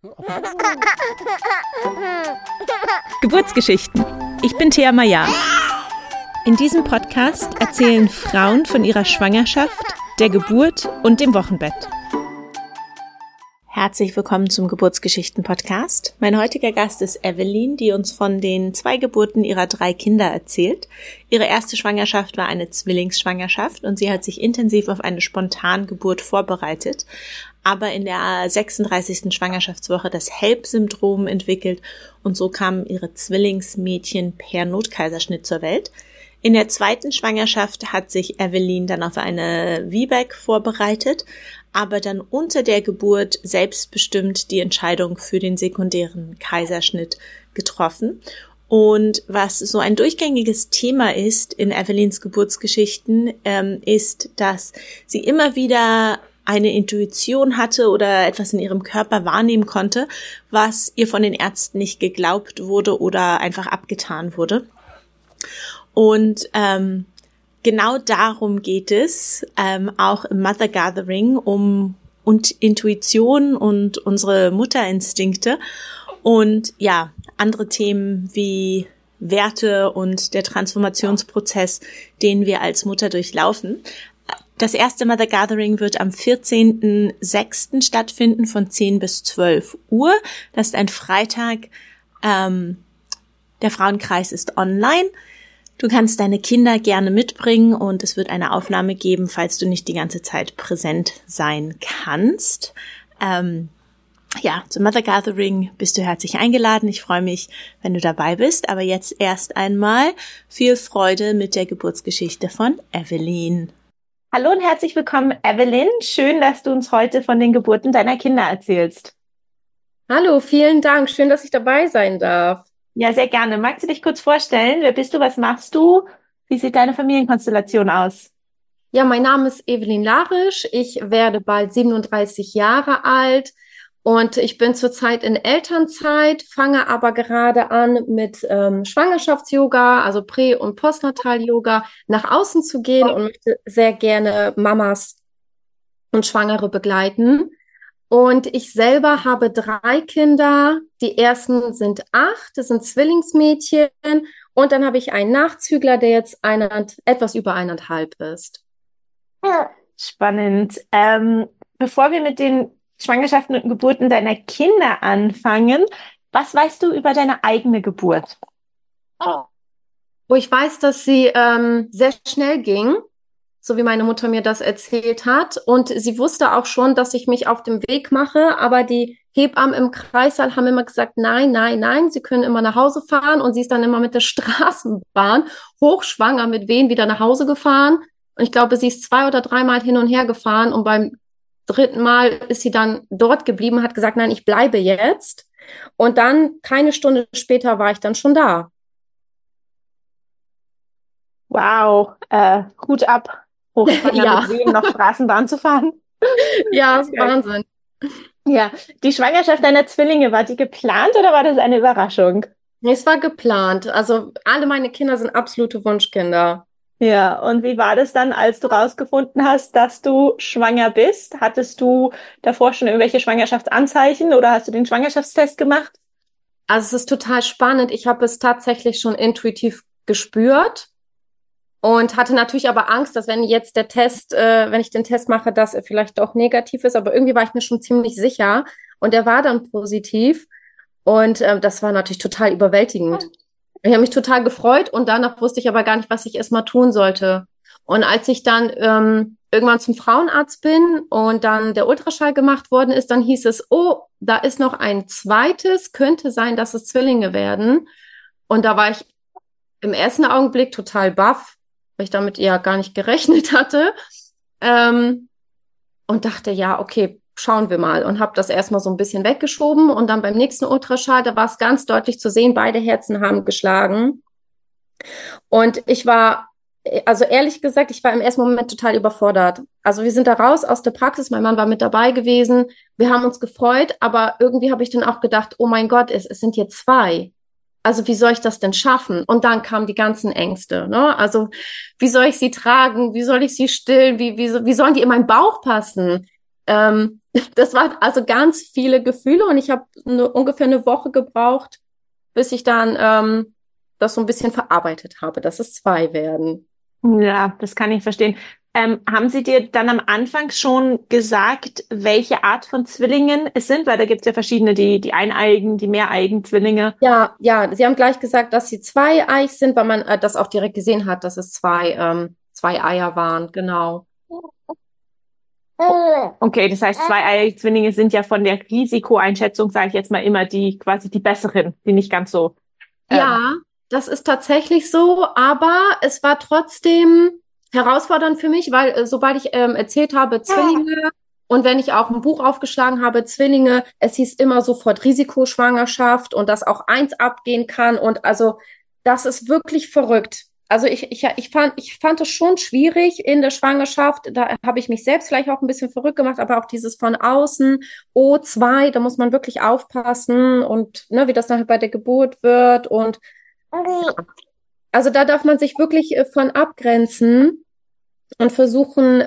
Geburtsgeschichten. Ich bin Thea Maya. In diesem Podcast erzählen Frauen von ihrer Schwangerschaft, der Geburt und dem Wochenbett. Herzlich willkommen zum Geburtsgeschichten-Podcast. Mein heutiger Gast ist Evelyn, die uns von den 2 Geburten ihrer 3 Kinder erzählt. Ihre erste Schwangerschaft war eine Zwillingsschwangerschaft und sie hat sich intensiv auf eine Spontangeburt vorbereitet, aber in der 36. Schwangerschaftswoche das HELLP-Syndrom entwickelt und so kamen ihre Zwillingsmädchen per Notkaiserschnitt zur Welt. In der 2. Schwangerschaft hat sich Evelyn dann auf eine VBAC vorbereitet, aber dann unter der Geburt selbstbestimmt die Entscheidung für den sekundären Kaiserschnitt getroffen. Und was so ein durchgängiges Thema ist in Evelyns Geburtsgeschichten, ist, dass sie immer wieder eine Intuition hatte oder etwas in ihrem Körper wahrnehmen konnte, was ihr von den Ärzten nicht geglaubt wurde oder einfach abgetan wurde. Und genau darum geht es auch im Mother Gathering und Intuition und unsere Mutterinstinkte und ja, andere Themen wie Werte und der Transformationsprozess, den wir als Mutter durchlaufen. Das erste Mother Gathering wird am 14.06. stattfinden von 10 bis 12 Uhr. Das ist ein Freitag. Der Frauenkreis ist online. Du kannst deine Kinder gerne mitbringen und es wird eine Aufnahme geben, falls du nicht die ganze Zeit präsent sein kannst. Zum Mother Gathering bist du herzlich eingeladen. Ich freue mich, wenn du dabei bist. Aber jetzt erst einmal viel Freude mit der Geburtsgeschichte von Evelyn. Hallo und herzlich willkommen, Evelyn. Schön, dass du uns heute von den Geburten deiner Kinder erzählst. Hallo, vielen Dank. Schön, dass ich dabei sein darf. Ja, sehr gerne. Magst du dich kurz vorstellen? Wer bist du? Was machst du? Wie sieht deine Familienkonstellation aus? Ja, mein Name ist Evelyn Larisch. Ich werde bald 37 Jahre alt und ich bin zurzeit in Elternzeit, fange aber gerade an mit Schwangerschafts-Yoga, also Prä- und Postnatal-Yoga, nach außen zu gehen und möchte sehr gerne Mamas und Schwangere begleiten. Und ich selber habe 3 Kinder. Die ersten sind 8, das sind Zwillingsmädchen. Und dann habe ich einen Nachzügler, der jetzt etwas über 1,5 ist. Spannend. Bevor wir mit den Schwangerschaften und Geburten deiner Kinder anfangen, was weißt du über deine eigene Geburt? Ich weiß, dass sie sehr schnell ging, so wie meine Mutter mir das erzählt hat. Und sie wusste auch schon, dass ich mich auf dem Weg mache. Aber die Hebammen im Kreissaal haben immer gesagt, nein, nein, nein, sie können immer nach Hause fahren. Und sie ist dann immer mit der Straßenbahn hochschwanger mit Wehen wieder nach Hause gefahren. Und ich glaube, sie ist 2 oder 3 Mal hin und her gefahren. Und beim 3. Mal ist sie dann dort geblieben und hat gesagt, nein, ich bleibe jetzt. Und dann, keine Stunde später, war ich dann schon da. Wow, Hut ab. Hochschwanger Ja. mit Wehen noch Straßenbahn zu fahren. Ja, das ist Wahnsinn. Ja, die Schwangerschaft deiner Zwillinge, war die geplant oder war das eine Überraschung? Es war geplant. Also alle meine Kinder sind absolute Wunschkinder. Ja, und wie war das dann, als du rausgefunden hast, dass du schwanger bist? Hattest du davor schon irgendwelche Schwangerschaftsanzeichen oder hast du den Schwangerschaftstest gemacht? Also es ist total spannend. Ich habe es tatsächlich schon intuitiv gespürt und hatte natürlich aber Angst, dass wenn ich den Test mache, dass er vielleicht doch negativ ist. Aber irgendwie war ich mir schon ziemlich sicher und er war dann positiv und das war natürlich total überwältigend. Ich habe mich total gefreut und danach wusste ich aber gar nicht, was ich erstmal tun sollte. Und als ich dann irgendwann zum Frauenarzt bin und dann der Ultraschall gemacht worden ist, dann hieß es, oh, da ist noch ein zweites, könnte sein, dass es Zwillinge werden. Und da war ich im ersten Augenblick total baff, weil ich damit ja gar nicht gerechnet hatte. Und dachte, ja, okay, schauen wir mal. Und habe das erstmal so ein bisschen weggeschoben. Und dann beim nächsten Ultraschall, da war es ganz deutlich zu sehen, beide Herzen haben geschlagen. Und also ehrlich gesagt, ich war im ersten Moment total überfordert. Also wir sind da raus aus der Praxis, mein Mann war mit dabei gewesen. Wir haben uns gefreut, aber irgendwie habe ich dann auch gedacht, oh mein Gott, es sind jetzt 2. Also wie soll ich das denn schaffen? Und dann kamen die ganzen Ängste, ne? Also wie soll ich sie tragen? Wie soll ich sie stillen? Wie sollen die in meinen Bauch passen? Das war also ganz viele Gefühle und ich habe ungefähr eine Woche gebraucht, bis ich dann das so ein bisschen verarbeitet habe, dass es 2 werden. Ja, das kann ich verstehen. Haben Sie dir dann am Anfang schon gesagt, welche Art von Zwillingen es sind? Weil da gibt es ja verschiedene, die Eineiigen, die Mehreigen-Zwillinge. Ja, ja, sie haben gleich gesagt, dass sie zweieich sind, weil man das auch direkt gesehen hat, dass es 2 Eier waren, genau. Okay, das heißt, zweieige Zwillinge sind ja von der Risikoeinschätzung, sage ich jetzt mal immer, die quasi die besseren, die nicht ganz so. Ähm, Ja, das ist tatsächlich so, aber es war trotzdem herausfordernd für mich, weil sobald ich erzählt habe, Zwillinge und wenn ich auch ein Buch aufgeschlagen habe, Zwillinge, es hieß immer sofort Risikoschwangerschaft und dass auch eins abgehen kann und also das ist wirklich verrückt. Also ich fand es schon schwierig in der Schwangerschaft. Da habe ich mich selbst vielleicht auch ein bisschen verrückt gemacht, aber auch dieses von außen, O2, da muss man wirklich aufpassen und ne, wie das nachher bei der Geburt wird. Und also da darf man sich wirklich von abgrenzen und versuchen,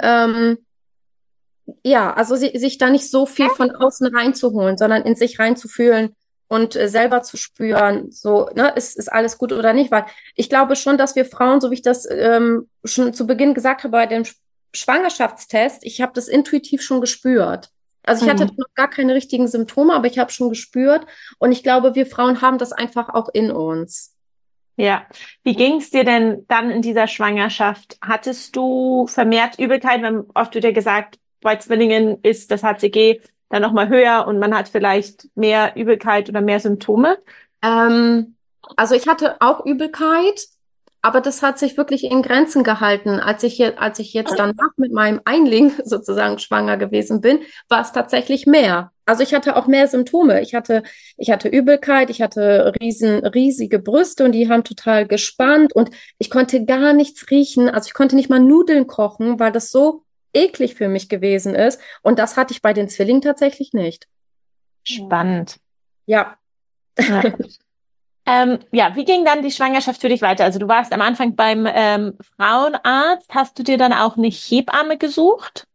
ja, also sich da nicht so viel von außen reinzuholen, sondern in sich reinzufühlen und selber zu spüren, so, ne, ist alles gut oder nicht? Weil ich glaube schon, dass wir Frauen, so wie ich das schon zu Beginn gesagt habe bei dem Schwangerschaftstest, ich habe das intuitiv schon gespürt. Also ich hatte mhm. noch gar keine richtigen Symptome, aber ich habe schon gespürt. Und ich glaube, wir Frauen haben das einfach auch in uns. Ja. Wie ging es dir denn dann in dieser Schwangerschaft? Hattest du vermehrt Übelkeit? Oft wird ja gesagt, bei Zwillingen ist das HCG dann nochmal höher und man hat vielleicht mehr Übelkeit oder mehr Symptome. Ähm, also ich hatte auch Übelkeit, aber das hat sich wirklich in Grenzen gehalten. Als ich jetzt danach mit meinem Einling sozusagen schwanger gewesen bin, war es tatsächlich mehr. Also ich hatte auch mehr Symptome. Ich hatte Übelkeit, ich hatte riesige Brüste und die haben total gespannt und ich konnte gar nichts riechen. Also ich konnte nicht mal Nudeln kochen, weil das so eklig für mich gewesen ist. Und das hatte ich bei den Zwillingen tatsächlich nicht. Spannend. Ja. Ja. Ja, wie ging dann die Schwangerschaft für dich weiter? Also du warst am Anfang beim Frauenarzt. Hast du dir dann auch eine Hebamme gesucht?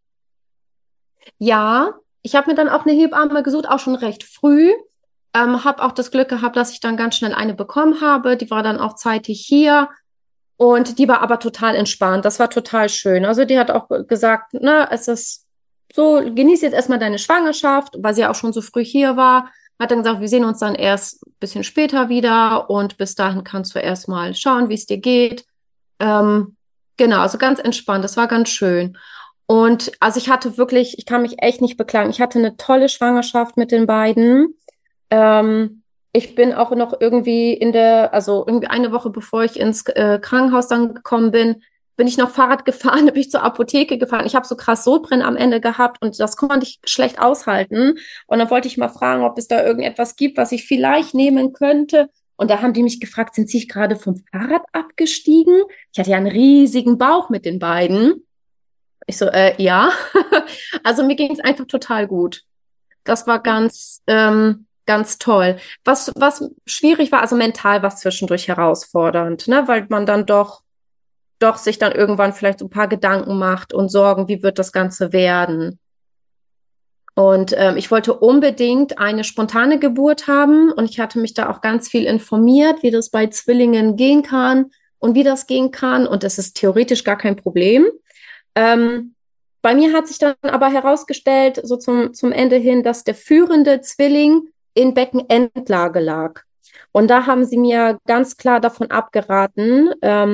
Ja, ich habe mir dann auch eine Hebamme gesucht, auch schon recht früh. Habe auch das Glück gehabt, dass ich dann ganz schnell eine bekommen habe. Die war dann auch zeitig hier und die war aber total entspannt. Das war total schön. Also die hat auch gesagt, na, es ist so, genieß jetzt erstmal deine Schwangerschaft, weil sie ja auch schon so früh hier war. Hat dann gesagt, wir sehen uns dann erst ein bisschen später wieder und bis dahin kannst du erstmal schauen, wie es dir geht. Ähm, genau, also ganz entspannt. Das war ganz schön. Und also ich hatte wirklich, ich kann mich echt nicht beklagen. Ich hatte eine tolle Schwangerschaft mit den beiden. Ich bin auch noch irgendwie also irgendwie eine Woche bevor ich ins Krankenhaus dann gekommen bin, bin ich noch Fahrrad gefahren, bin ich zur Apotheke gefahren. Ich habe so krass Sodbrennen am Ende gehabt und das konnte ich schlecht aushalten. Und dann wollte ich mal fragen, ob es da irgendetwas gibt, was ich vielleicht nehmen könnte. Und da haben die mich gefragt, sind Sie gerade vom Fahrrad abgestiegen? Ich hatte ja einen riesigen Bauch mit den beiden. Ich so, ja. Also mir ging es einfach total gut. Das war ganz toll. Was schwierig war, also mental war es zwischendurch herausfordernd, ne? Weil man dann doch sich dann irgendwann vielleicht so ein paar Gedanken macht und Sorgen, wie wird das Ganze werden? Und ich wollte unbedingt eine spontane Geburt haben und ich hatte mich da auch ganz viel informiert, wie das bei Zwillingen gehen kann und wie das gehen kann. Und es ist theoretisch gar kein Problem. Ähm, Bei mir hat sich dann aber herausgestellt, so zum Ende hin, dass der führende Zwilling in Beckenendlage lag. Und da haben sie mir ganz klar davon abgeraten,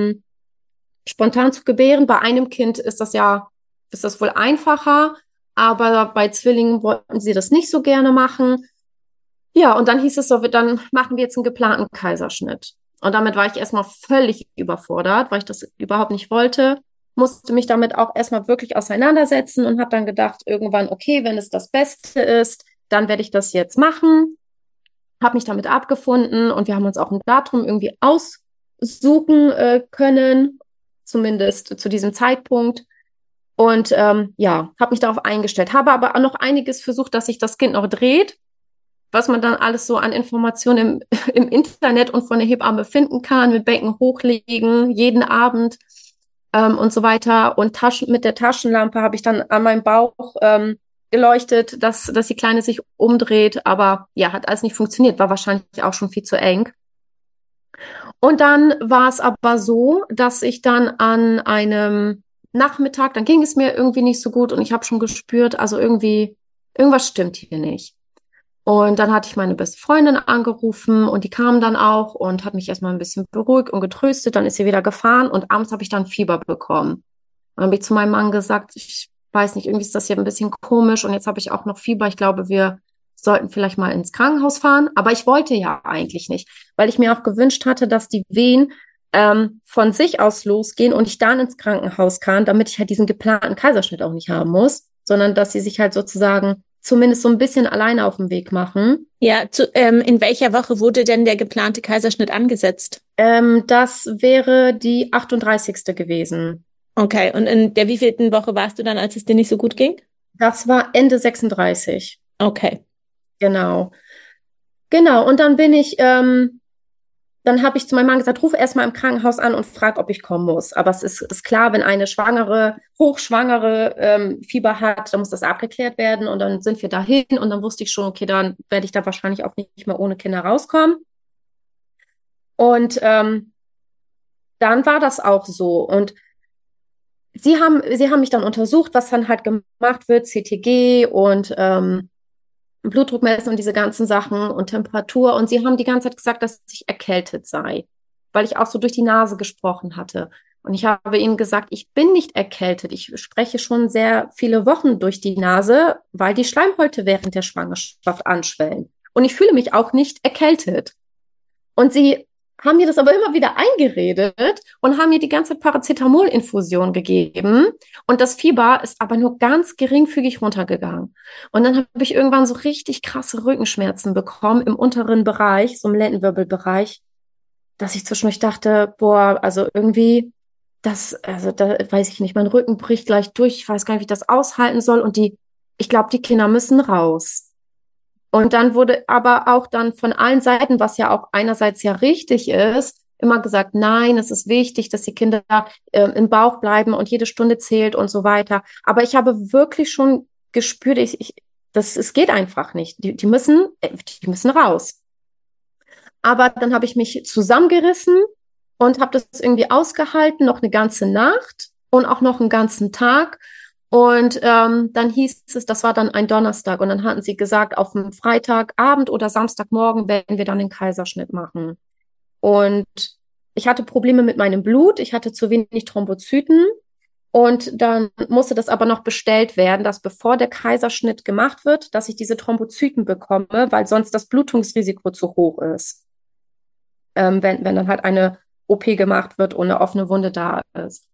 spontan zu gebären. Bei einem Kind ist das wohl einfacher, aber bei Zwillingen wollten sie das nicht so gerne machen. Ja, und dann hieß es so, dann machen wir jetzt einen geplanten Kaiserschnitt. Und damit war ich erstmal völlig überfordert, weil ich das überhaupt nicht wollte. Musste mich damit auch erstmal wirklich auseinandersetzen und habe dann gedacht, irgendwann, okay, wenn es das Beste ist, dann werde ich das jetzt machen. Habe mich damit abgefunden und wir haben uns auch ein Datum irgendwie aussuchen können, zumindest zu diesem Zeitpunkt. Und ja, habe mich darauf eingestellt. Habe aber auch noch einiges versucht, dass sich das Kind noch dreht, was man dann alles so an Informationen im Internet und von der Hebamme finden kann, mit Becken hochlegen, jeden Abend und so weiter. Und mit der Taschenlampe habe ich dann an meinem Bauch geleuchtet, dass die Kleine sich umdreht, aber ja, hat alles nicht funktioniert, war wahrscheinlich auch schon viel zu eng. Und dann war es aber so, dass ich dann an einem Nachmittag, dann ging es mir irgendwie nicht so gut und ich habe schon gespürt, also irgendwas stimmt hier nicht. Und dann hatte ich meine beste Freundin angerufen und die kam dann auch und hat mich erstmal ein bisschen beruhigt und getröstet. Dann ist sie wieder gefahren und abends habe ich dann Fieber bekommen. Und dann habe ich zu meinem Mann gesagt, ich weiß nicht, irgendwie ist das hier ein bisschen komisch und jetzt habe ich auch noch Fieber. Ich glaube, wir sollten vielleicht mal ins Krankenhaus fahren. Aber ich wollte ja eigentlich nicht, weil ich mir auch gewünscht hatte, dass die Wehen von sich aus losgehen und ich dann ins Krankenhaus kann, damit ich halt diesen geplanten Kaiserschnitt auch nicht haben muss, sondern dass sie sich halt sozusagen zumindest so ein bisschen alleine auf den Weg machen. Ja, in welcher Woche wurde denn der geplante Kaiserschnitt angesetzt? Das wäre die 38. gewesen. Okay, und in der wievielten Woche warst du dann, als es dir nicht so gut ging? Das war Ende 36. Okay. Genau. Genau. Und dann habe ich zu meinem Mann gesagt, ruf erst mal im Krankenhaus an und frag, ob ich kommen muss. Aber es ist klar, wenn eine Hochschwangere Fieber hat, dann muss das abgeklärt werden. Und dann sind wir dahin und dann wusste ich schon, okay, dann werde ich da wahrscheinlich auch nicht mehr ohne Kinder rauskommen. Und dann war das auch so. Und sie haben mich dann untersucht, was dann halt gemacht wird, CTG und Blutdruck messen und diese ganzen Sachen und Temperatur. Und sie haben die ganze Zeit gesagt, dass ich erkältet sei, weil ich auch so durch die Nase gesprochen hatte. Und ich habe ihnen gesagt, ich bin nicht erkältet. Ich spreche schon sehr viele Wochen durch die Nase, weil die Schleimhäute während der Schwangerschaft anschwellen. Und ich fühle mich auch nicht erkältet. Und sie haben mir das aber immer wieder eingeredet und haben mir die ganze Paracetamol-Infusion gegeben. Und das Fieber ist aber nur ganz geringfügig runtergegangen. Und dann habe ich irgendwann so richtig krasse Rückenschmerzen bekommen im unteren Bereich, so im Lendenwirbelbereich, dass ich zwischendurch dachte, boah, also irgendwie, also da weiß ich nicht, mein Rücken bricht gleich durch. Ich weiß gar nicht, wie ich das aushalten soll. Und ich glaube, die Kinder müssen raus. Und dann wurde aber auch dann von allen Seiten, was ja auch einerseits ja richtig ist, immer gesagt, nein, es ist wichtig, dass die Kinder im Bauch bleiben und jede Stunde zählt und so weiter. Aber ich habe wirklich schon gespürt, es geht einfach nicht. Die müssen raus. Aber dann habe ich mich zusammengerissen und habe das irgendwie ausgehalten, noch eine ganze Nacht und auch noch einen ganzen Tag. Und dann hieß es, das war dann ein Donnerstag. Und dann hatten sie gesagt, auf dem Freitagabend oder Samstagmorgen werden wir dann den Kaiserschnitt machen. Und ich hatte Probleme mit meinem Blut. Ich hatte zu wenig Thrombozyten. Und dann musste das aber noch bestellt werden, dass bevor der Kaiserschnitt gemacht wird, dass ich diese Thrombozyten bekomme, weil sonst das Blutungsrisiko zu hoch ist. Wenn dann halt eine OP gemacht wird und eine offene Wunde da ist.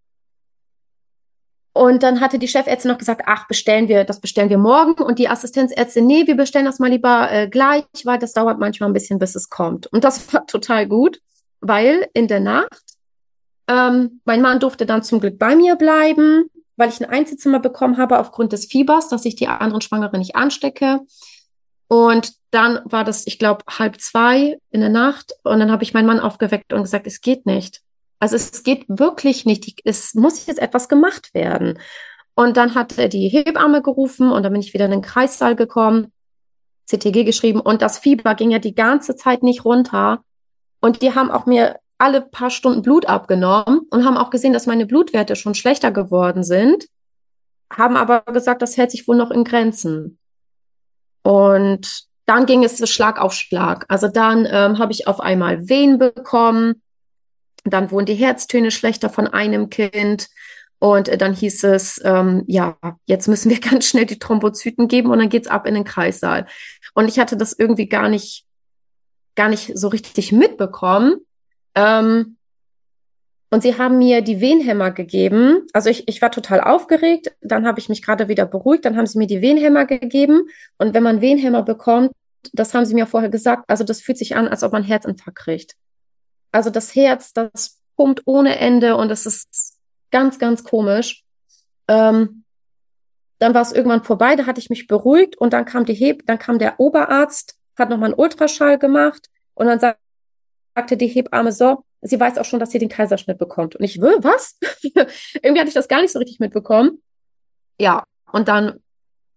Und dann hatte die Chefärztin noch gesagt, ach, das bestellen wir morgen. Und die Assistenzärztin, nee, wir bestellen das mal lieber gleich, weil das dauert manchmal ein bisschen, bis es kommt. Und das war total gut, weil in der Nacht, mein Mann durfte dann zum Glück bei mir bleiben, weil ich ein Einzelzimmer bekommen habe aufgrund des Fiebers, dass ich die anderen Schwangeren nicht anstecke. Und dann war das, ich glaube, 1:30 in der Nacht. Und dann habe ich meinen Mann aufgeweckt und gesagt, es geht nicht. Also es geht wirklich nicht. Es muss jetzt etwas gemacht werden. Und dann hat er die Hebamme gerufen und dann bin ich wieder in den Kreissaal gekommen, CTG geschrieben und das Fieber ging ja die ganze Zeit nicht runter. Und die haben auch mir alle paar Stunden Blut abgenommen und haben auch gesehen, dass meine Blutwerte schon schlechter geworden sind, haben aber gesagt, das hält sich wohl noch in Grenzen. Und dann ging es Schlag auf Schlag. Also dann habe ich auf einmal Wehen bekommen. Dann wurden die Herztöne schlechter von einem Kind. Und dann hieß es, ja, jetzt müssen wir ganz schnell die Thrombozyten geben und dann geht's ab in den Kreissaal. Und ich hatte das irgendwie gar nicht so richtig mitbekommen. Und sie haben mir die Wehenhämmer gegeben. Also ich war total aufgeregt. Dann habe ich mich gerade wieder beruhigt. Dann haben sie mir die Wehenhämmer gegeben. Und wenn man Wehenhämmer bekommt, das haben sie mir vorher gesagt, also das fühlt sich an, als ob man einen Herzinfarkt kriegt. Also das Herz, das pumpt ohne Ende und das ist ganz, ganz komisch. Dann war es irgendwann vorbei, da hatte ich mich beruhigt und dann kam der Oberarzt, hat nochmal einen Ultraschall gemacht und dann sagte die Hebamme so, sie weiß auch schon, dass sie den Kaiserschnitt bekommt. Und ich, was? Irgendwie hatte ich das gar nicht so richtig mitbekommen. Ja, und dann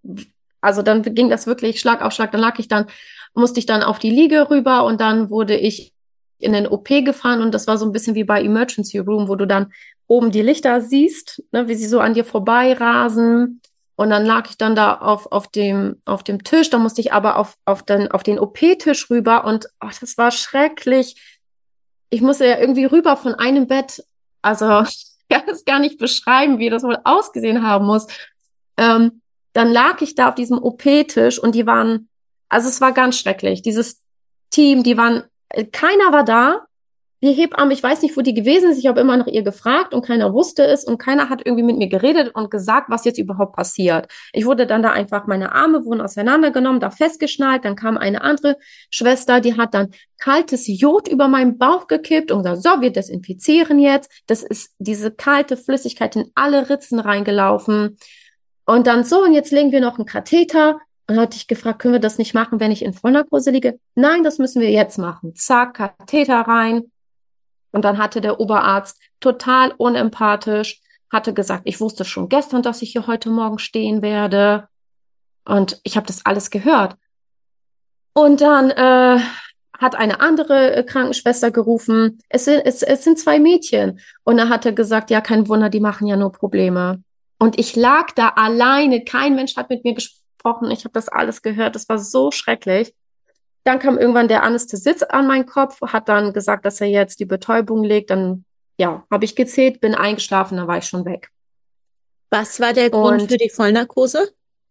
also dann ging das wirklich Schlag auf Schlag. Musste ich dann auf die Liege rüber und dann wurde ich in den OP gefahren und das war so ein bisschen wie bei Emergency Room, wo du dann oben die Lichter siehst, ne, wie sie so an dir vorbei rasen. Und dann lag ich dann da auf dem Tisch, da musste ich aber auf den OP-Tisch rüber und das war schrecklich. Ich musste ja irgendwie rüber von einem Bett, also ich kann es gar nicht beschreiben, wie das wohl ausgesehen haben muss. Dann lag ich da auf diesem OP-Tisch und also es war ganz schrecklich. Dieses Team, keiner war da. Die Hebamme, ich weiß nicht, wo die gewesen ist. Ich habe immer nach ihr gefragt und keiner wusste es und keiner hat irgendwie mit mir geredet und gesagt, was jetzt überhaupt passiert. Ich wurde dann da einfach, meine Arme wurden auseinandergenommen, da festgeschnallt. Dann kam eine andere Schwester, die hat dann kaltes Jod über meinen Bauch gekippt und gesagt, so, wir desinfizieren jetzt. Das ist diese kalte Flüssigkeit in alle Ritzen reingelaufen. Und dann so, und jetzt legen wir noch einen Katheter. Und dann hatte ich gefragt, können wir das nicht machen, wenn ich in Vollnarkose liege? Nein, das müssen wir jetzt machen. Zack, Katheter rein. Und dann hatte der Oberarzt total unempathisch, hatte gesagt, ich wusste schon gestern, dass ich hier heute Morgen stehen werde. Und ich habe das alles gehört. Und dann hat eine andere Krankenschwester gerufen, es sind 2 Mädchen. Und er hatte gesagt, ja, kein Wunder, die machen ja nur Probleme. Und ich lag da alleine, kein Mensch hat mit mir gesprochen. Ich habe das alles gehört, das war so schrecklich. Dann kam irgendwann der Anästhesist an meinen Kopf, hat dann gesagt, dass er jetzt die Betäubung legt. Dann, ja, habe ich gezählt, bin eingeschlafen, dann war ich schon weg. Was war der Grund für die Vollnarkose?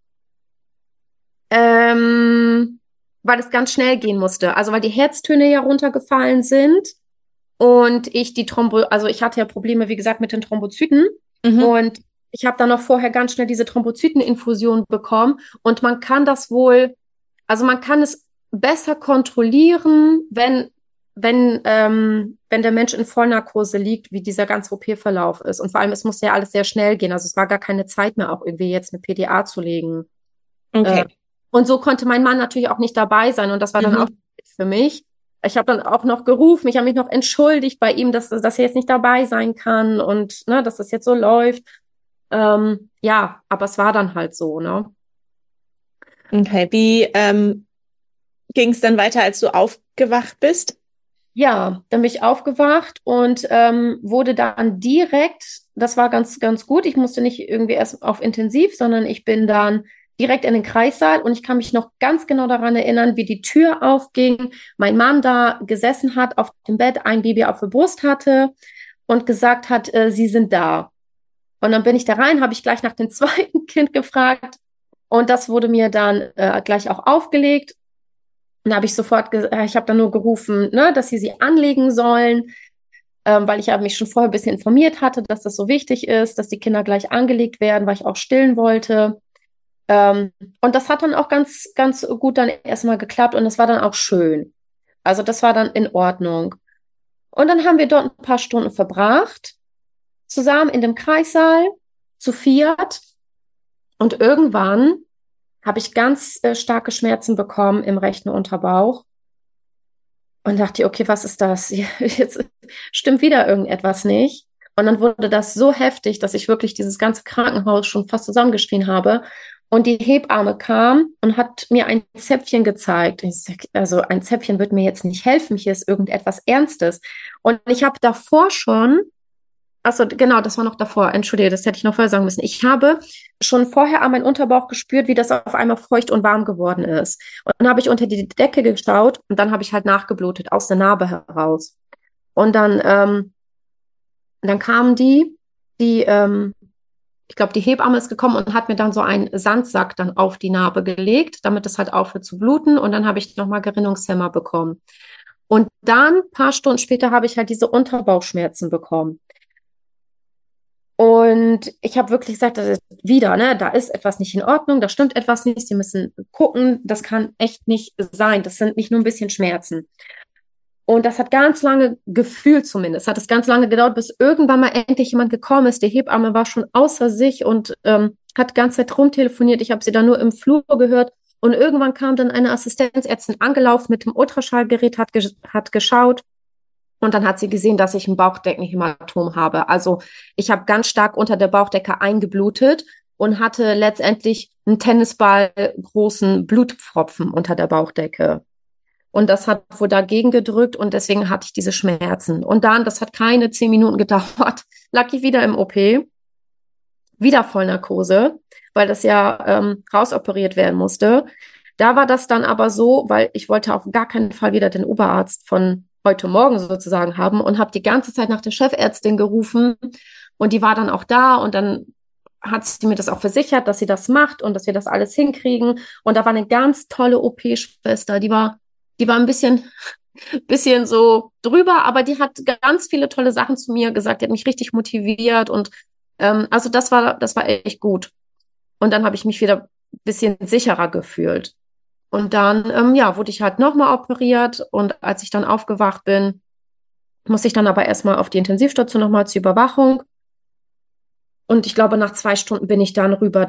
Weil es ganz schnell gehen musste. Also weil die Herztöne ja runtergefallen sind und ich ich hatte ja Probleme, wie gesagt, mit den Thrombozyten. Und ich habe dann noch vorher ganz schnell diese Thrombozyteninfusion bekommen. Und man kann es besser kontrollieren, wenn der Mensch in Vollnarkose liegt, wie dieser ganze OP-Verlauf ist. Und vor allem, es muss ja alles sehr schnell gehen. Also es war gar keine Zeit mehr, auch irgendwie jetzt eine PDA zu legen. Okay. Und so konnte mein Mann natürlich auch nicht dabei sein. Und das war dann auch für mich. Ich habe dann auch noch gerufen, ich habe mich noch entschuldigt bei ihm, dass er jetzt nicht dabei sein kann und ne, dass das jetzt so läuft. Ja, aber es war dann halt so, ne? Okay, wie ging es dann weiter, als du aufgewacht bist? Ja, dann bin ich aufgewacht und wurde dann direkt, das war ganz, ganz gut. Ich musste nicht irgendwie erst auf Intensiv, sondern ich bin dann direkt in den Kreissaal und ich kann mich noch ganz genau daran erinnern, wie die Tür aufging, mein Mann da gesessen hat auf dem Bett, ein Baby auf der Brust hatte und gesagt hat, Sie sind da. Und dann bin ich da rein, habe ich gleich nach dem zweiten Kind gefragt und das wurde mir dann gleich auch aufgelegt. Dann habe ich ich habe dann nur gerufen, ne, dass sie anlegen sollen, weil ich ja mich schon vorher ein bisschen informiert hatte, dass das so wichtig ist, dass die Kinder gleich angelegt werden, weil ich auch stillen wollte. Und das hat dann auch ganz, ganz gut dann erstmal geklappt und das war dann auch schön. Also das war dann in Ordnung. Und dann haben wir dort ein paar Stunden verbracht, zusammen in dem Kreissaal, zu viert. Und irgendwann habe ich ganz starke Schmerzen bekommen im rechten Unterbauch und dachte, okay, was ist das? Jetzt stimmt wieder irgendetwas nicht. Und dann wurde das so heftig, dass ich wirklich dieses ganze Krankenhaus schon fast zusammengeschrien habe. Und die Hebamme kam und hat mir ein Zäpfchen gezeigt. Ich sag, also ein Zäpfchen wird mir jetzt nicht helfen, hier ist irgendetwas Ernstes. Und ich habe davor schon, achso, genau, das war noch davor, entschuldige, das hätte ich noch vorher sagen müssen. Ich habe schon vorher an meinen Unterbauch gespürt, wie das auf einmal feucht und warm geworden ist. Und dann habe ich unter die Decke geschaut und dann habe ich halt nachgeblutet, aus der Narbe heraus. Und dann kamen ich glaube, die Hebamme ist gekommen und hat mir dann so einen Sandsack dann auf die Narbe gelegt, damit es halt aufhört zu bluten. Und dann habe ich nochmal Gerinnungshemmer bekommen. Und dann, ein paar Stunden später, habe ich halt diese Unterbauchschmerzen bekommen. Und ich habe wirklich gesagt, das ist wieder, ne, da ist etwas nicht in Ordnung, da stimmt etwas nicht, Sie müssen gucken, das kann echt nicht sein. Das sind nicht nur ein bisschen Schmerzen. Und das hat ganz lange gefühlt zumindest, hat es ganz lange gedauert, bis irgendwann mal endlich jemand gekommen ist. Die Hebamme war schon außer sich und hat die ganze Zeit rumtelefoniert. Ich habe sie dann nur im Flur gehört. Und irgendwann kam dann eine Assistenzärztin angelaufen mit dem Ultraschallgerät, hat geschaut. Und dann hat sie gesehen, dass ich ein Bauchdeckenhämatom habe. Also ich habe ganz stark unter der Bauchdecke eingeblutet. und hatte letztendlich einen Tennisball großen Blutpfropfen unter der Bauchdecke. Und das hat wohl dagegen gedrückt und deswegen hatte ich diese Schmerzen. Und dann, das hat keine 10 Minuten gedauert, lag ich wieder im OP, wieder Vollnarkose, weil das ja rausoperiert werden musste. Da war das dann aber so, weil ich wollte auf gar keinen Fall wieder den Oberarzt von heute Morgen sozusagen haben und habe die ganze Zeit nach der Chefärztin gerufen und die war dann auch da und dann hat sie mir das auch versichert, dass sie das macht und dass wir das alles hinkriegen. Und da war eine ganz tolle OP-Schwester, die war ein bisschen so drüber, aber die hat ganz viele tolle Sachen zu mir gesagt, die hat mich richtig motiviert und also das war echt gut. Und dann habe ich mich wieder ein bisschen sicherer gefühlt. Und dann, ja, wurde ich halt nochmal operiert. Und als ich dann aufgewacht bin, musste ich dann aber erstmal auf die Intensivstation nochmal zur Überwachung. Und ich glaube, nach 2 Stunden bin ich dann rüber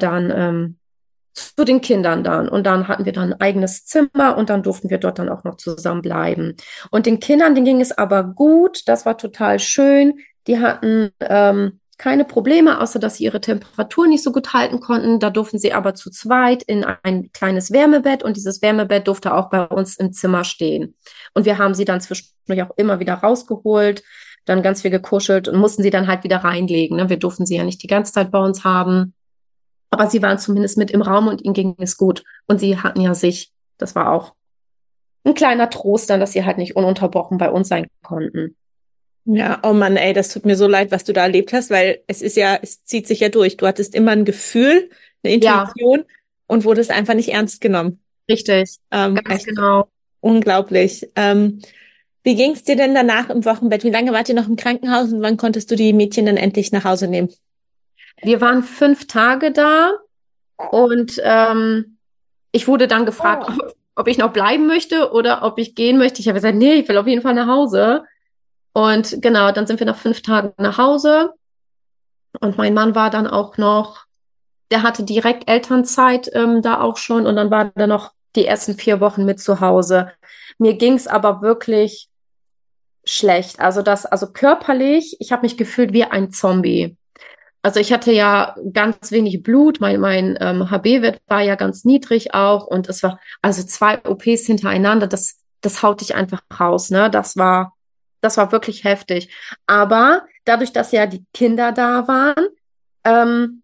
zu den Kindern dann. Und dann hatten wir dann ein eigenes Zimmer und dann durften wir dort dann auch noch zusammen bleiben. Und den Kindern, denen ging es aber gut. Das war total schön. Die hatten keine Probleme, außer dass sie ihre Temperatur nicht so gut halten konnten. Da durften sie aber zu zweit in ein kleines Wärmebett und dieses Wärmebett durfte auch bei uns im Zimmer stehen. Und wir haben sie dann zwischendurch auch immer wieder rausgeholt, dann ganz viel gekuschelt und mussten sie dann halt wieder reinlegen. Ne? Wir durften sie ja nicht die ganze Zeit bei uns haben. Aber sie waren zumindest mit im Raum und ihnen ging es gut. Und sie hatten ja sich. Das war auch ein kleiner Trost dann, dass sie halt nicht ununterbrochen bei uns sein konnten. Ja, oh Mann, ey, das tut mir so leid, was du da erlebt hast, weil es zieht sich ja durch. Du hattest immer ein Gefühl, eine Ja, Intuition und wurdest einfach nicht ernst genommen. richtig. Ganz Echt genau. unglaublich. Wie ging es dir denn danach im Wochenbett? Wie lange wart ihr noch im Krankenhaus und wann konntest du die Mädchen dann endlich nach Hause nehmen? Wir waren 5 Tage da und ich wurde dann gefragt, ob ich noch bleiben möchte oder ob ich gehen möchte. Ich habe gesagt, nee, ich will auf jeden Fall nach Hause. Und genau, dann sind wir nach 5 Tagen nach Hause. Und mein Mann war dann auch noch, der hatte direkt Elternzeit da auch schon. Und dann war er noch die ersten 4 Wochen mit zu Hause. Mir ging es aber wirklich schlecht. Also körperlich, ich habe mich gefühlt wie ein Zombie. Also ich hatte ja ganz wenig Blut, mein HB-Wert war ja ganz niedrig auch und es war also 2 OPs hintereinander, das haut dich einfach raus, ne? Das war wirklich heftig. Aber dadurch, dass ja die Kinder da waren, ähm,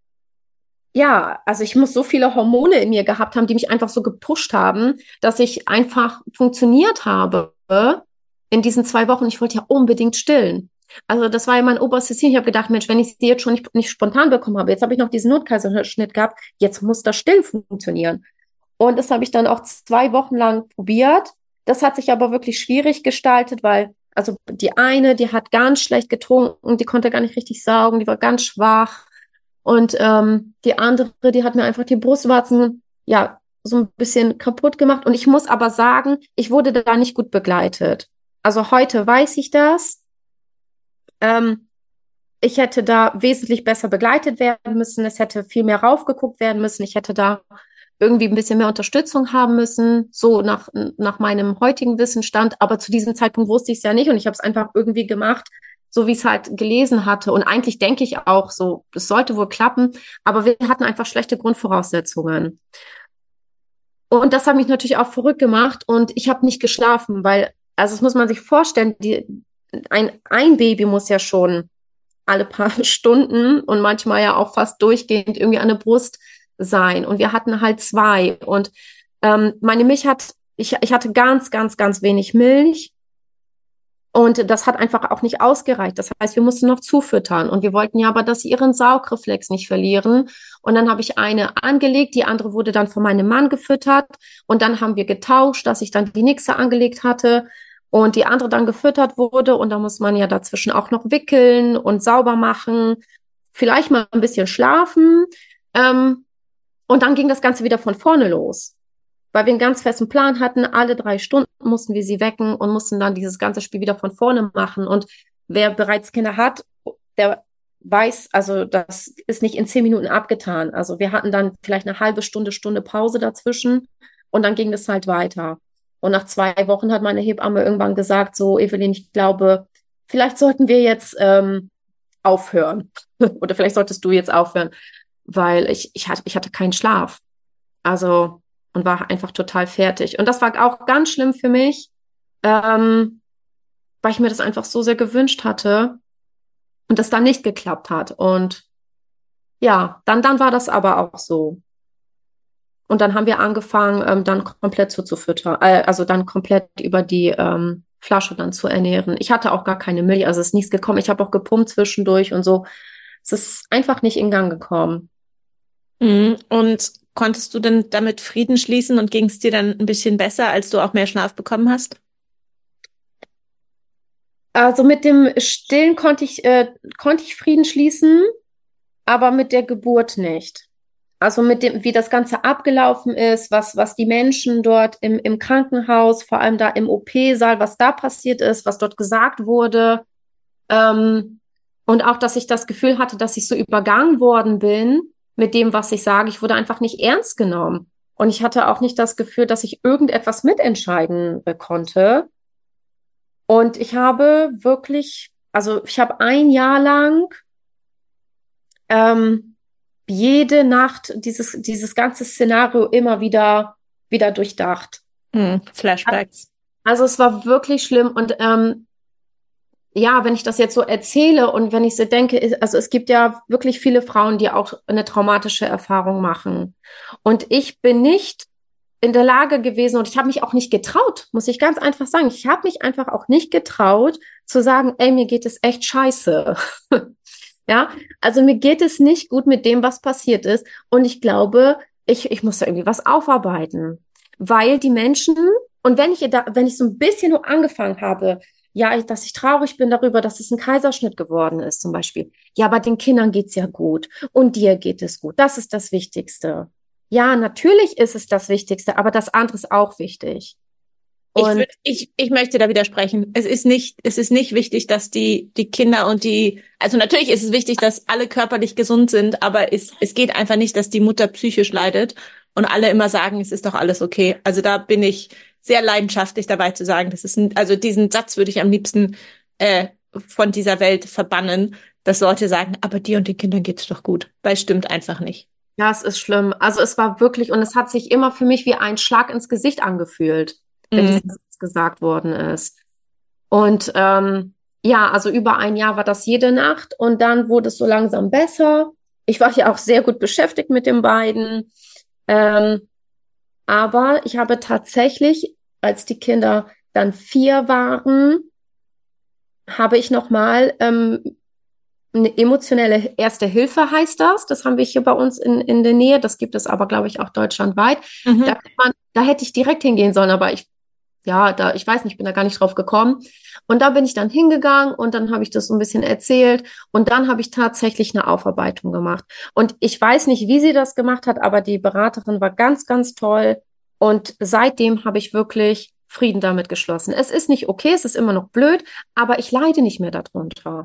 ja, also ich muss so viele Hormone in mir gehabt haben, die mich einfach so gepusht haben, dass ich einfach funktioniert habe in diesen 2 Wochen. Ich wollte ja unbedingt stillen. Also das war ja mein oberstes Ziel. Ich habe gedacht, Mensch, wenn ich sie jetzt schon nicht spontan bekommen habe, jetzt habe ich noch diesen Notkaiserschnitt gehabt, jetzt muss das Stillen funktionieren. Und das habe ich dann auch 2 Wochen lang probiert. Das hat sich aber wirklich schwierig gestaltet, weil also die eine, die hat ganz schlecht getrunken, die konnte gar nicht richtig saugen, die war ganz schwach. Und die andere, die hat mir einfach die Brustwarzen, ja, so ein bisschen kaputt gemacht. Und ich muss aber sagen, ich wurde da nicht gut begleitet. Also heute weiß ich das. Ähm, Ich hätte da wesentlich besser begleitet werden müssen. Es hätte viel mehr raufgeguckt werden müssen. Ich hätte da irgendwie ein bisschen mehr Unterstützung haben müssen, so nach meinem heutigen Wissensstand. Aber zu diesem Zeitpunkt wusste ich es ja nicht und ich habe es einfach irgendwie gemacht, so wie ich es halt gelesen hatte. Und eigentlich denke ich auch so, es sollte wohl klappen, aber wir hatten einfach schlechte Grundvoraussetzungen. Und das hat mich natürlich auch verrückt gemacht und ich habe nicht geschlafen, weil, also das muss man sich vorstellen, ein Baby muss ja schon alle paar Stunden und manchmal ja auch fast durchgehend irgendwie an der Brust sein. Und wir hatten halt 2. Und meine Milch ich hatte ganz, ganz, ganz wenig Milch. Und das hat einfach auch nicht ausgereicht. Das heißt, wir mussten noch zufüttern. Und wir wollten ja aber, dass sie ihren Saugreflex nicht verlieren. Und dann habe ich eine angelegt, die andere wurde dann von meinem Mann gefüttert. Und dann haben wir getauscht, dass ich dann die Nixe angelegt hatte und die andere dann gefüttert wurde. Und da muss man ja dazwischen auch noch wickeln und sauber machen, vielleicht mal ein bisschen schlafen. Und dann ging das Ganze wieder von vorne los, weil wir einen ganz festen Plan hatten. Alle 3 Stunden mussten wir sie wecken und mussten dann dieses ganze Spiel wieder von vorne machen. Und wer bereits Kinder hat, der weiß, also das ist nicht in 10 Minuten abgetan. Also wir hatten dann vielleicht eine halbe Stunde, Stunde Pause dazwischen und dann ging es halt weiter. Und nach 2 Wochen hat meine Hebamme irgendwann gesagt, so, Evelyn, ich glaube, vielleicht sollten wir jetzt aufhören. Oder vielleicht solltest du jetzt aufhören. weil ich hatte keinen Schlaf. Also, und war einfach total fertig. Und das war auch ganz schlimm für mich, weil ich mir das einfach so sehr gewünscht hatte und das dann nicht geklappt hat. Und ja, dann war das aber auch so. Und dann haben wir angefangen, dann komplett zuzufüttern, also dann komplett über die Flasche dann zu ernähren. Ich hatte auch gar keine Milch, also es ist nichts gekommen. Ich habe auch gepumpt zwischendurch und so. Es ist einfach nicht in Gang gekommen. Mhm. Und konntest du denn damit Frieden schließen und ging es dir dann ein bisschen besser, als du auch mehr Schlaf bekommen hast? Also mit dem Stillen konnte ich Frieden schließen, aber mit der Geburt nicht. Also mit dem, wie das Ganze abgelaufen ist, was die Menschen dort im Krankenhaus, vor allem da im OP-Saal, was da passiert ist, was dort gesagt wurde. Ähm, und auch, dass ich das Gefühl hatte, dass ich so übergangen worden bin mit dem, was ich sage. Ich wurde einfach nicht ernst genommen. Und ich hatte auch nicht das Gefühl, dass ich irgendetwas mitentscheiden konnte. Und ich habe wirklich, also ich habe ein Jahr lang ähm, jede Nacht dieses ganze Szenario immer wieder durchdacht. Mhm. Flashbacks. Also es war wirklich schlimm und ja, wenn ich das jetzt so erzähle und wenn ich so denke, also es gibt ja wirklich viele Frauen, die auch eine traumatische Erfahrung machen. Und ich bin nicht in der Lage gewesen und ich habe mich auch nicht getraut, muss ich ganz einfach sagen. Ich habe mich einfach auch nicht getraut zu sagen, ey, mir geht es echt scheiße. Ja, also mir geht es nicht gut mit dem, was passiert ist. Und ich glaube, ich muss da irgendwie was aufarbeiten. Weil die Menschen, und wenn ich so ein bisschen nur angefangen habe, ja, dass ich traurig bin darüber, dass es ein Kaiserschnitt geworden ist, zum Beispiel. Ja, aber den Kindern geht's ja gut. Und dir geht es gut. Das ist das Wichtigste. Ja, natürlich ist es das Wichtigste, aber das andere ist auch wichtig. Und Ich möchte da widersprechen. Es ist nicht wichtig, dass die Kinder und also natürlich ist es wichtig, dass alle körperlich gesund sind, aber es geht einfach nicht, dass die Mutter psychisch leidet und alle immer sagen, es ist doch alles okay. Also da bin ich sehr leidenschaftlich dabei zu sagen, also diesen Satz würde ich am liebsten, von dieser Welt verbannen, dass Leute sagen, aber dir und den Kindern geht's doch gut. Weil es stimmt einfach nicht. ja, es ist schlimm. Also es war wirklich, und es hat sich immer für mich wie ein Schlag ins Gesicht angefühlt, wenn Mhm. dieses Satz gesagt worden ist. Und ja, also über ein Jahr war das jede Nacht und dann wurde es so langsam besser. Ich war ja auch sehr gut beschäftigt mit den beiden. Ähm, aber ich habe tatsächlich, als die Kinder dann 4 waren, habe ich nochmal eine emotionelle Erste Hilfe heißt das. Das haben wir hier bei uns in der Nähe. Das gibt es aber, glaube ich, auch deutschlandweit. Mhm. Da hätte ich direkt hingehen sollen, aber ich weiß nicht, ich bin da gar nicht drauf gekommen. Und da bin ich dann hingegangen und dann habe ich das so ein bisschen erzählt und dann habe ich tatsächlich eine Aufarbeitung gemacht. Und ich weiß nicht, wie sie das gemacht hat, aber die Beraterin war ganz, ganz toll. Und seitdem habe ich wirklich Frieden damit geschlossen. Es ist nicht okay, es ist immer noch blöd, aber ich leide nicht mehr darunter.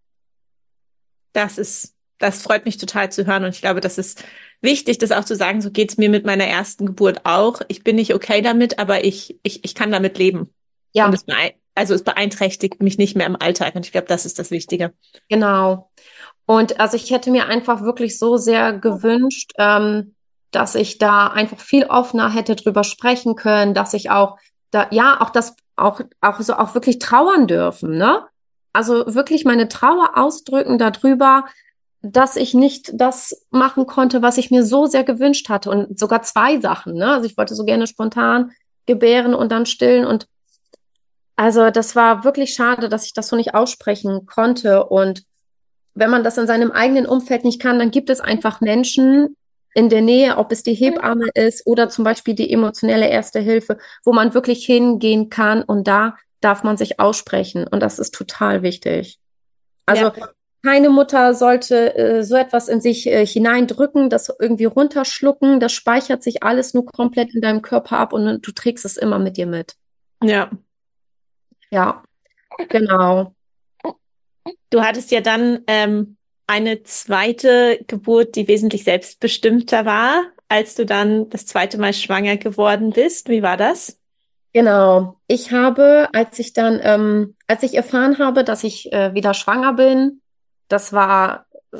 Das freut mich total zu hören und ich glaube, das ist wichtig, das auch zu sagen, so geht's mir mit meiner ersten Geburt auch. Ich bin nicht okay damit, aber ich kann damit leben. Und Ja, es beeinträchtigt mich nicht mehr im Alltag und ich glaube, das ist das Wichtige. genau. Und also ich hätte mir einfach wirklich so sehr gewünscht, dass ich da einfach viel offener hätte drüber sprechen können, dass ich auch da, ja, auch so auch wirklich trauern dürfen, ne? Also wirklich meine Trauer ausdrücken darüber, dass ich nicht das machen konnte, was ich mir so sehr gewünscht hatte. Und sogar 2 Sachen, ne? Also ich wollte so gerne spontan gebären und dann stillen. Und also das war wirklich schade, dass ich das so nicht aussprechen konnte. Und wenn man das in seinem eigenen Umfeld nicht kann, dann gibt es einfach Menschen in der Nähe, ob es die Hebamme ist oder zum Beispiel die emotionelle Erste Hilfe, wo man wirklich hingehen kann und da darf man sich aussprechen und das ist total wichtig. Ja, Also keine Mutter sollte so etwas in sich hineindrücken, das irgendwie runterschlucken, das speichert sich alles nur komplett in deinem Körper ab und du trägst es immer mit dir mit. ja. Ja, genau. Du hattest ja dann eine zweite Geburt, die wesentlich selbstbestimmter war, als du dann das zweite Mal schwanger geworden bist. Wie war das? Genau. Ich habe, als ich erfahren habe, dass ich wieder schwanger bin, das war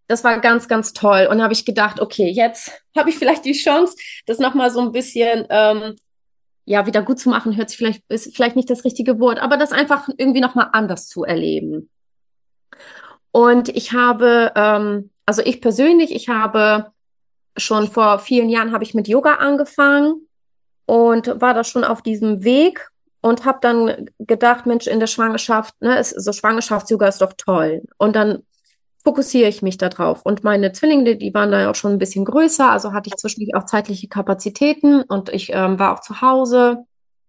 das war ganz, ganz toll. Und da habe ich gedacht, okay, jetzt habe ich vielleicht die Chance, das nochmal so ein bisschen ja, wieder gut zu machen, ist vielleicht nicht das richtige Wort, aber das einfach irgendwie nochmal anders zu erleben. Und also ich persönlich, ich habe schon vor vielen Jahren habe ich mit Yoga angefangen und war da schon auf diesem Weg und habe dann gedacht, Mensch, in der Schwangerschaft, ne, so Schwangerschafts-Yoga ist doch toll. Und dann fokussiere ich mich da drauf. Und meine Zwillinge, die waren da ja auch schon ein bisschen größer, also hatte ich zwischendurch auch zeitliche Kapazitäten und ich war auch zu Hause,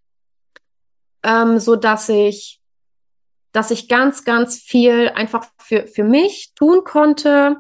so dass ich ganz, ganz viel einfach für mich tun konnte,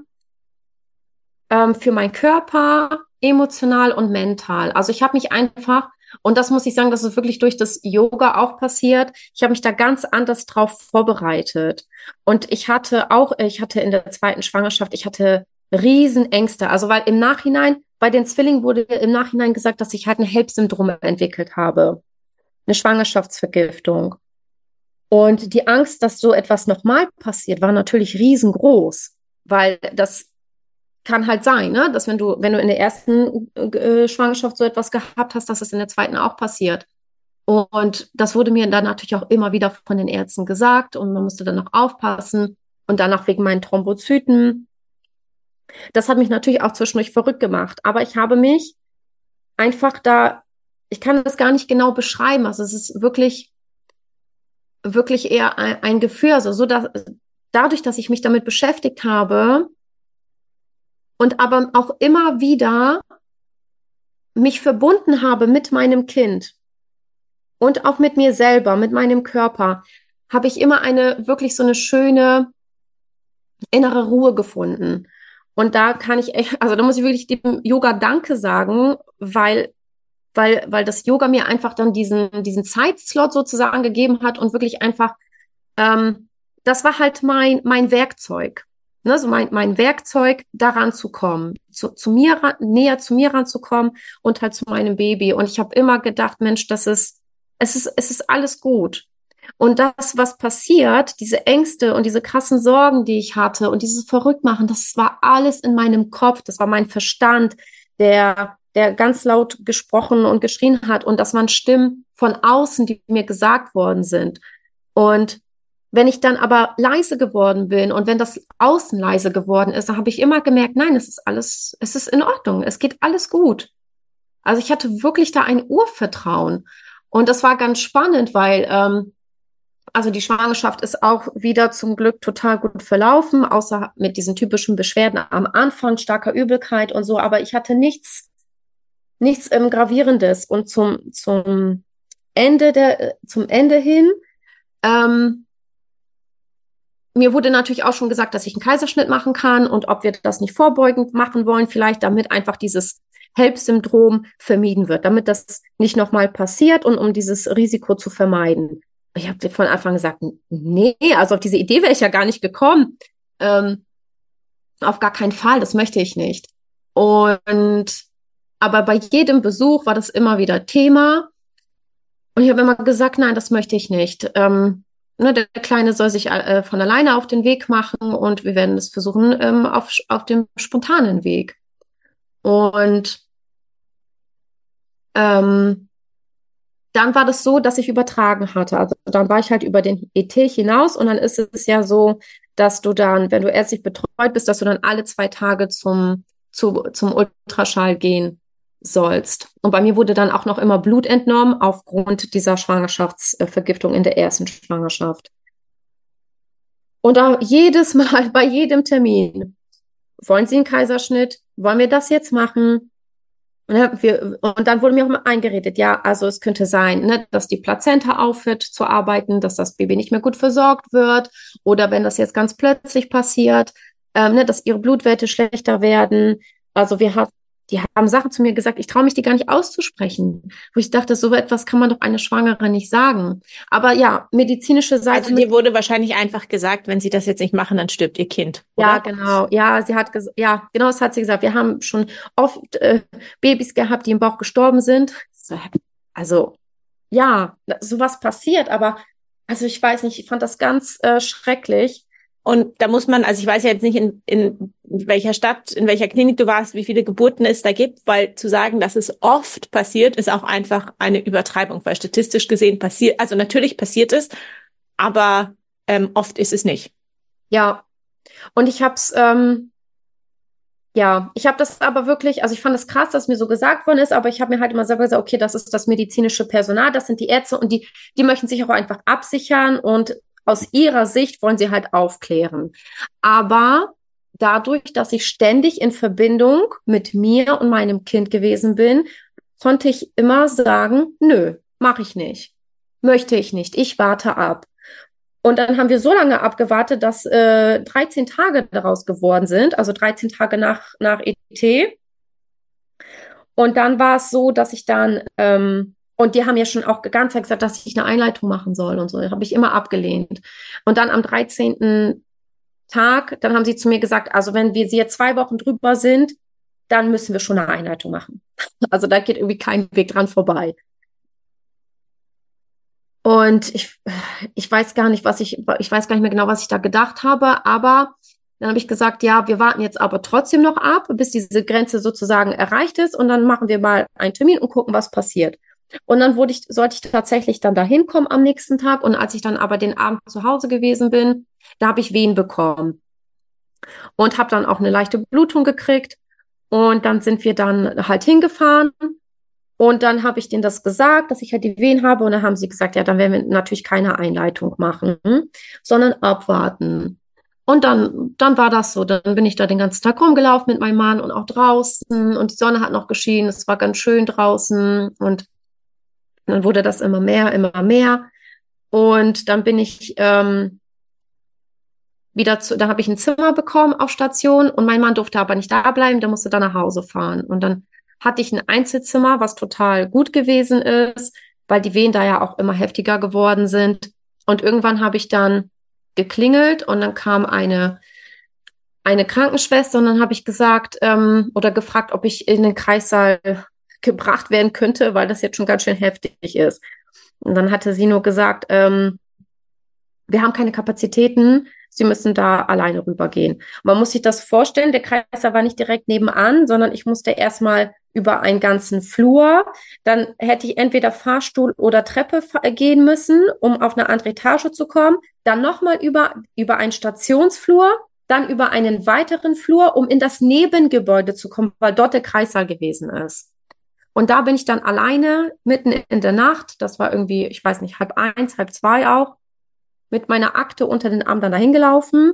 für meinen Körper, emotional und mental. Also ich habe mich einfach, und das muss ich sagen, das ist wirklich durch das Yoga auch passiert, ich habe mich da ganz anders drauf vorbereitet. Und ich hatte in der zweiten Schwangerschaft, ich hatte Riesenängste. Also weil im Nachhinein, bei den Zwillingen wurde im Nachhinein gesagt, dass ich halt ein HELLP-Syndrom entwickelt habe. Eine Schwangerschaftsvergiftung. Und die Angst, dass so etwas nochmal passiert, war natürlich riesengroß, weil das kann halt sein, ne? Dass wenn du in der ersten Schwangerschaft so etwas gehabt hast, dass es in der zweiten auch passiert. Und das wurde mir dann natürlich auch immer wieder von den Ärzten gesagt und man musste dann noch aufpassen und danach wegen meinen Thrombozyten. Das hat mich natürlich auch zwischendurch verrückt gemacht, aber ich habe mich einfach ich kann das gar nicht genau beschreiben, also es ist wirklich, wirklich eher ein Gefühl, also dadurch, dass ich mich damit beschäftigt habe, und aber auch immer wieder mich verbunden habe mit meinem Kind und auch mit mir selber, mit meinem Körper, habe ich immer wirklich so eine schöne innere Ruhe gefunden. Und da kann ich echt, also da muss ich wirklich dem Yoga Danke sagen, weil das Yoga mir einfach dann diesen Zeitslot sozusagen gegeben hat und wirklich einfach, das war halt mein Werkzeug. Ne, so mein Werkzeug, daran zu kommen, näher zu mir ranzukommen und halt zu meinem Baby. Und ich habe immer gedacht, Mensch, es ist alles gut. Und das, was passiert, diese Ängste und diese krassen Sorgen, die ich hatte und dieses Verrücktmachen, das war alles in meinem Kopf, das war mein Verstand, der ganz laut gesprochen und geschrien hat. Und das waren Stimmen von außen, die mir gesagt worden sind. Und wenn ich dann aber leise geworden bin und wenn das Außen leise geworden ist, dann habe ich immer gemerkt, nein, es ist in Ordnung, es geht alles gut. Also ich hatte wirklich da ein Urvertrauen. Und das war ganz spannend, weil also die Schwangerschaft ist auch wieder zum Glück total gut verlaufen, außer mit diesen typischen Beschwerden am Anfang, starker Übelkeit und so. Aber ich hatte nichts Gravierendes. Und zum Ende hin, mir wurde natürlich auch schon gesagt, dass ich einen Kaiserschnitt machen kann und ob wir das nicht vorbeugend machen wollen, vielleicht damit einfach dieses HELLP-Syndrom vermieden wird, damit das nicht nochmal passiert und um dieses Risiko zu vermeiden. Ich habe von Anfang gesagt, nee, also auf diese Idee wäre ich ja gar nicht gekommen. Auf gar keinen Fall, das möchte ich nicht. Aber bei jedem Besuch war das immer wieder Thema. Und ich habe immer gesagt, nein, das möchte ich nicht. Der Kleine soll sich von alleine auf den Weg machen und wir werden es versuchen auf dem spontanen Weg. Und dann war das so, dass ich übertragen hatte. Also dann war ich halt über den ET hinaus und dann ist es ja so, dass du dann, wenn du ärztlich betreut bist, dass du dann alle 2 Tage zum Ultraschall gehen sollst. Und bei mir wurde dann auch noch immer Blut entnommen aufgrund dieser Schwangerschaftsvergiftung in der ersten Schwangerschaft. Und da jedes Mal, bei jedem Termin, wollen Sie einen Kaiserschnitt? Wollen wir das jetzt machen? Und dann wurde mir auch immer eingeredet, ja, also es könnte sein, ne, dass die Plazenta aufhört zu arbeiten, dass das Baby nicht mehr gut versorgt wird oder wenn das jetzt ganz plötzlich passiert, dass ihre Blutwerte schlechter werden. Also die haben Sachen zu mir gesagt, ich traue mich die gar nicht auszusprechen, wo ich dachte, so etwas kann man doch einer Schwangeren nicht sagen. Aber ja, medizinische Seite. Also dir wurde wahrscheinlich einfach gesagt, wenn sie das jetzt nicht machen, dann stirbt ihr Kind, oder? Ja, genau. Ja, genau, das hat sie gesagt. Wir haben schon oft Babys gehabt, die im Bauch gestorben sind. Also, ja, sowas passiert, aber also ich weiß nicht, ich fand das ganz schrecklich. Und da muss man, also ich weiß ja jetzt nicht, in welcher Stadt, in welcher Klinik du warst, wie viele Geburten es da gibt, weil zu sagen, dass es oft passiert, ist auch einfach eine Übertreibung, weil statistisch gesehen passiert, also natürlich passiert es, aber oft ist es nicht. Ja, und ich habe es, ich habe das aber wirklich, also ich fand es krass, dass mir so gesagt worden ist, aber ich habe mir halt immer selber gesagt, okay, das ist das medizinische Personal, das sind die Ärzte und die möchten sich auch einfach absichern und aus ihrer Sicht wollen sie halt aufklären. Aber dadurch, dass ich ständig in Verbindung mit mir und meinem Kind gewesen bin, konnte ich immer sagen, nö, mache ich nicht. Möchte ich nicht. Ich warte ab. Und dann haben wir so lange abgewartet, dass 13 Tage daraus geworden sind, also 13 Tage nach ET. Und dann war es so, dass ich dann, und die haben ja schon auch die ganze Zeit gesagt, dass ich eine Einleitung machen soll und so. Das habe ich immer abgelehnt. Und dann am 13. Tag, dann haben sie zu mir gesagt, also wenn wir jetzt 2 Wochen drüber sind, dann müssen wir schon eine Einleitung machen. Also da geht irgendwie kein Weg dran vorbei. Und ich weiß gar nicht, ich weiß gar nicht mehr genau, was ich da gedacht habe, aber dann habe ich gesagt, ja, wir warten jetzt aber trotzdem noch ab, bis diese Grenze sozusagen erreicht ist und dann machen wir mal einen Termin und gucken, was passiert. Und dann sollte ich tatsächlich dann da hinkommen am nächsten Tag und als ich dann aber den Abend zu Hause gewesen bin, da habe ich Wehen bekommen und habe dann auch eine leichte Blutung gekriegt und dann sind wir dann halt hingefahren. Und dann habe ich denen das gesagt, dass ich halt die Wehen habe. Und dann haben sie gesagt, ja, dann werden wir natürlich keine Einleitung machen, sondern abwarten. Und dann war das so. Dann bin ich da den ganzen Tag rumgelaufen mit meinem Mann und auch draußen. Und die Sonne hat noch geschienen. Es war ganz schön draußen. Und dann wurde das immer mehr, immer mehr. Und dann bin ich da habe ich ein Zimmer bekommen auf Station. Und mein Mann durfte aber nicht da bleiben. Der musste dann nach Hause fahren. Und dann hatte ich ein Einzelzimmer, was total gut gewesen ist, weil die Wehen da ja auch immer heftiger geworden sind. Und irgendwann habe ich dann geklingelt und dann kam eine Krankenschwester und dann habe ich gesagt oder gefragt, ob ich in den Kreissaal gebracht werden könnte, weil das jetzt schon ganz schön heftig ist. Und dann hatte sie nur gesagt, wir haben keine Kapazitäten, Sie müssen da alleine rübergehen. Man muss sich das vorstellen, der Kreißsaal war nicht direkt nebenan, sondern ich musste erstmal über einen ganzen Flur. Dann hätte ich entweder Fahrstuhl oder Treppe gehen müssen, um auf eine andere Etage zu kommen. Dann nochmal über einen Stationsflur, dann über einen weiteren Flur, um in das Nebengebäude zu kommen, weil dort der Kreissaal gewesen ist. Und da bin ich dann alleine mitten in der Nacht. Das war irgendwie, ich weiß nicht, 1:30, 2:30 auch, mit meiner Akte unter den Arm dann dahin gelaufen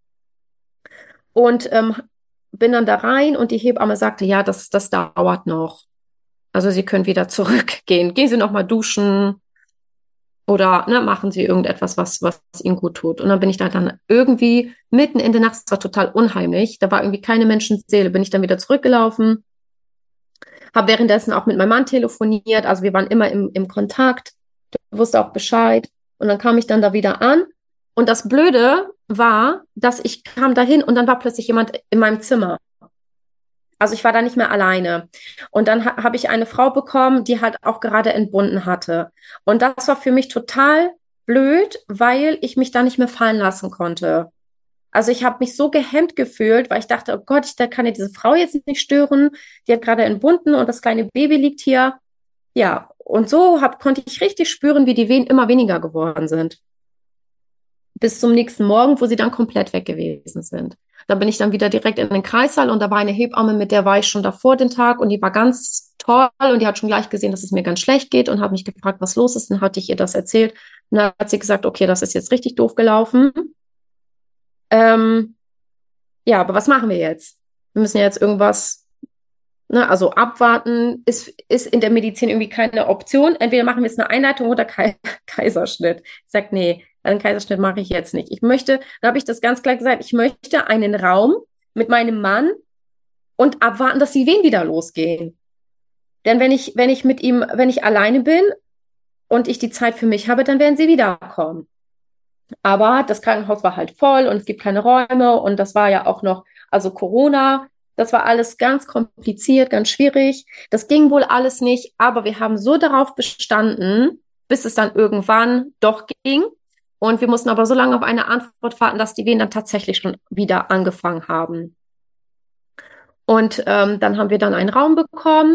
und bin dann da rein und die Hebamme sagte, ja, das dauert noch. Also Sie können wieder zurückgehen. Gehen Sie noch mal duschen oder machen Sie irgendetwas, was Ihnen gut tut. Und dann bin ich da dann irgendwie mitten in der Nacht, es war total unheimlich, da war irgendwie keine Menschenseele, bin ich dann wieder zurückgelaufen, habe währenddessen auch mit meinem Mann telefoniert, also wir waren immer im Kontakt, der wusste auch Bescheid. Und dann kam ich dann da wieder an. Und das Blöde war, dass ich kam dahin und dann war plötzlich jemand in meinem Zimmer. Also ich war da nicht mehr alleine. Und dann habe ich eine Frau bekommen, die halt auch gerade entbunden hatte. Und das war für mich total blöd, weil ich mich da nicht mehr fallen lassen konnte. Also ich habe mich so gehemmt gefühlt, weil ich dachte, oh Gott, ich kann ja diese Frau jetzt nicht stören. Die hat gerade entbunden und das kleine Baby liegt hier. Ja, und so konnte ich richtig spüren, wie die Wehen immer weniger geworden sind. Bis zum nächsten Morgen, wo sie dann komplett weg gewesen sind. Da bin ich dann wieder direkt in den Kreissaal und da war eine Hebamme, mit der war ich schon davor den Tag und die war ganz toll und die hat schon gleich gesehen, dass es mir ganz schlecht geht und hat mich gefragt, was los ist. Dann hatte ich ihr das erzählt und dann hat sie gesagt, okay, das ist jetzt richtig doof gelaufen. Ja, aber was machen wir jetzt? Wir müssen ja jetzt irgendwas, also abwarten ist in der Medizin irgendwie keine Option. Entweder machen wir jetzt eine Einleitung oder Kaiserschnitt. Ich sage, nee, einen Kaiserschnitt mache ich jetzt nicht. Da habe ich das ganz klar gesagt, ich möchte einen Raum mit meinem Mann und abwarten, dass die Wehen wieder losgehen. Denn wenn ich alleine bin und ich die Zeit für mich habe, dann werden sie wiederkommen. Aber das Krankenhaus war halt voll und es gibt keine Räume und das war ja auch noch, also Corona, das war alles ganz kompliziert, ganz schwierig. Das ging wohl alles nicht, aber wir haben so darauf bestanden, bis es dann irgendwann doch ging. Und wir mussten aber so lange auf eine Antwort warten, dass die Wehen dann tatsächlich schon wieder angefangen haben. Und dann haben wir dann einen Raum bekommen.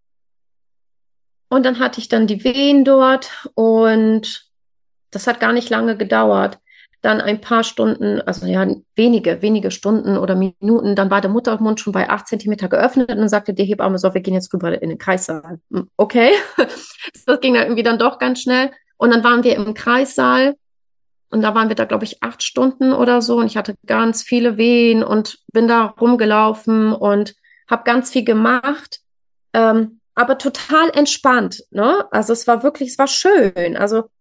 Und dann hatte ich dann die Wehen dort. Und das hat gar nicht lange gedauert. Dann ein paar Stunden, also ja, wenige Stunden oder Minuten, dann war der Muttermund schon bei 8 Zentimeter geöffnet und dann sagte die Hebamme so, wir gehen jetzt rüber in den Kreissaal. Okay, das ging dann irgendwie dann doch ganz schnell. Und dann waren wir im Kreissaal und da waren wir da, glaube ich, 8 Stunden oder so und ich hatte ganz viele Wehen und bin da rumgelaufen und habe ganz viel gemacht, aber total entspannt, ne? Also es war schön. Also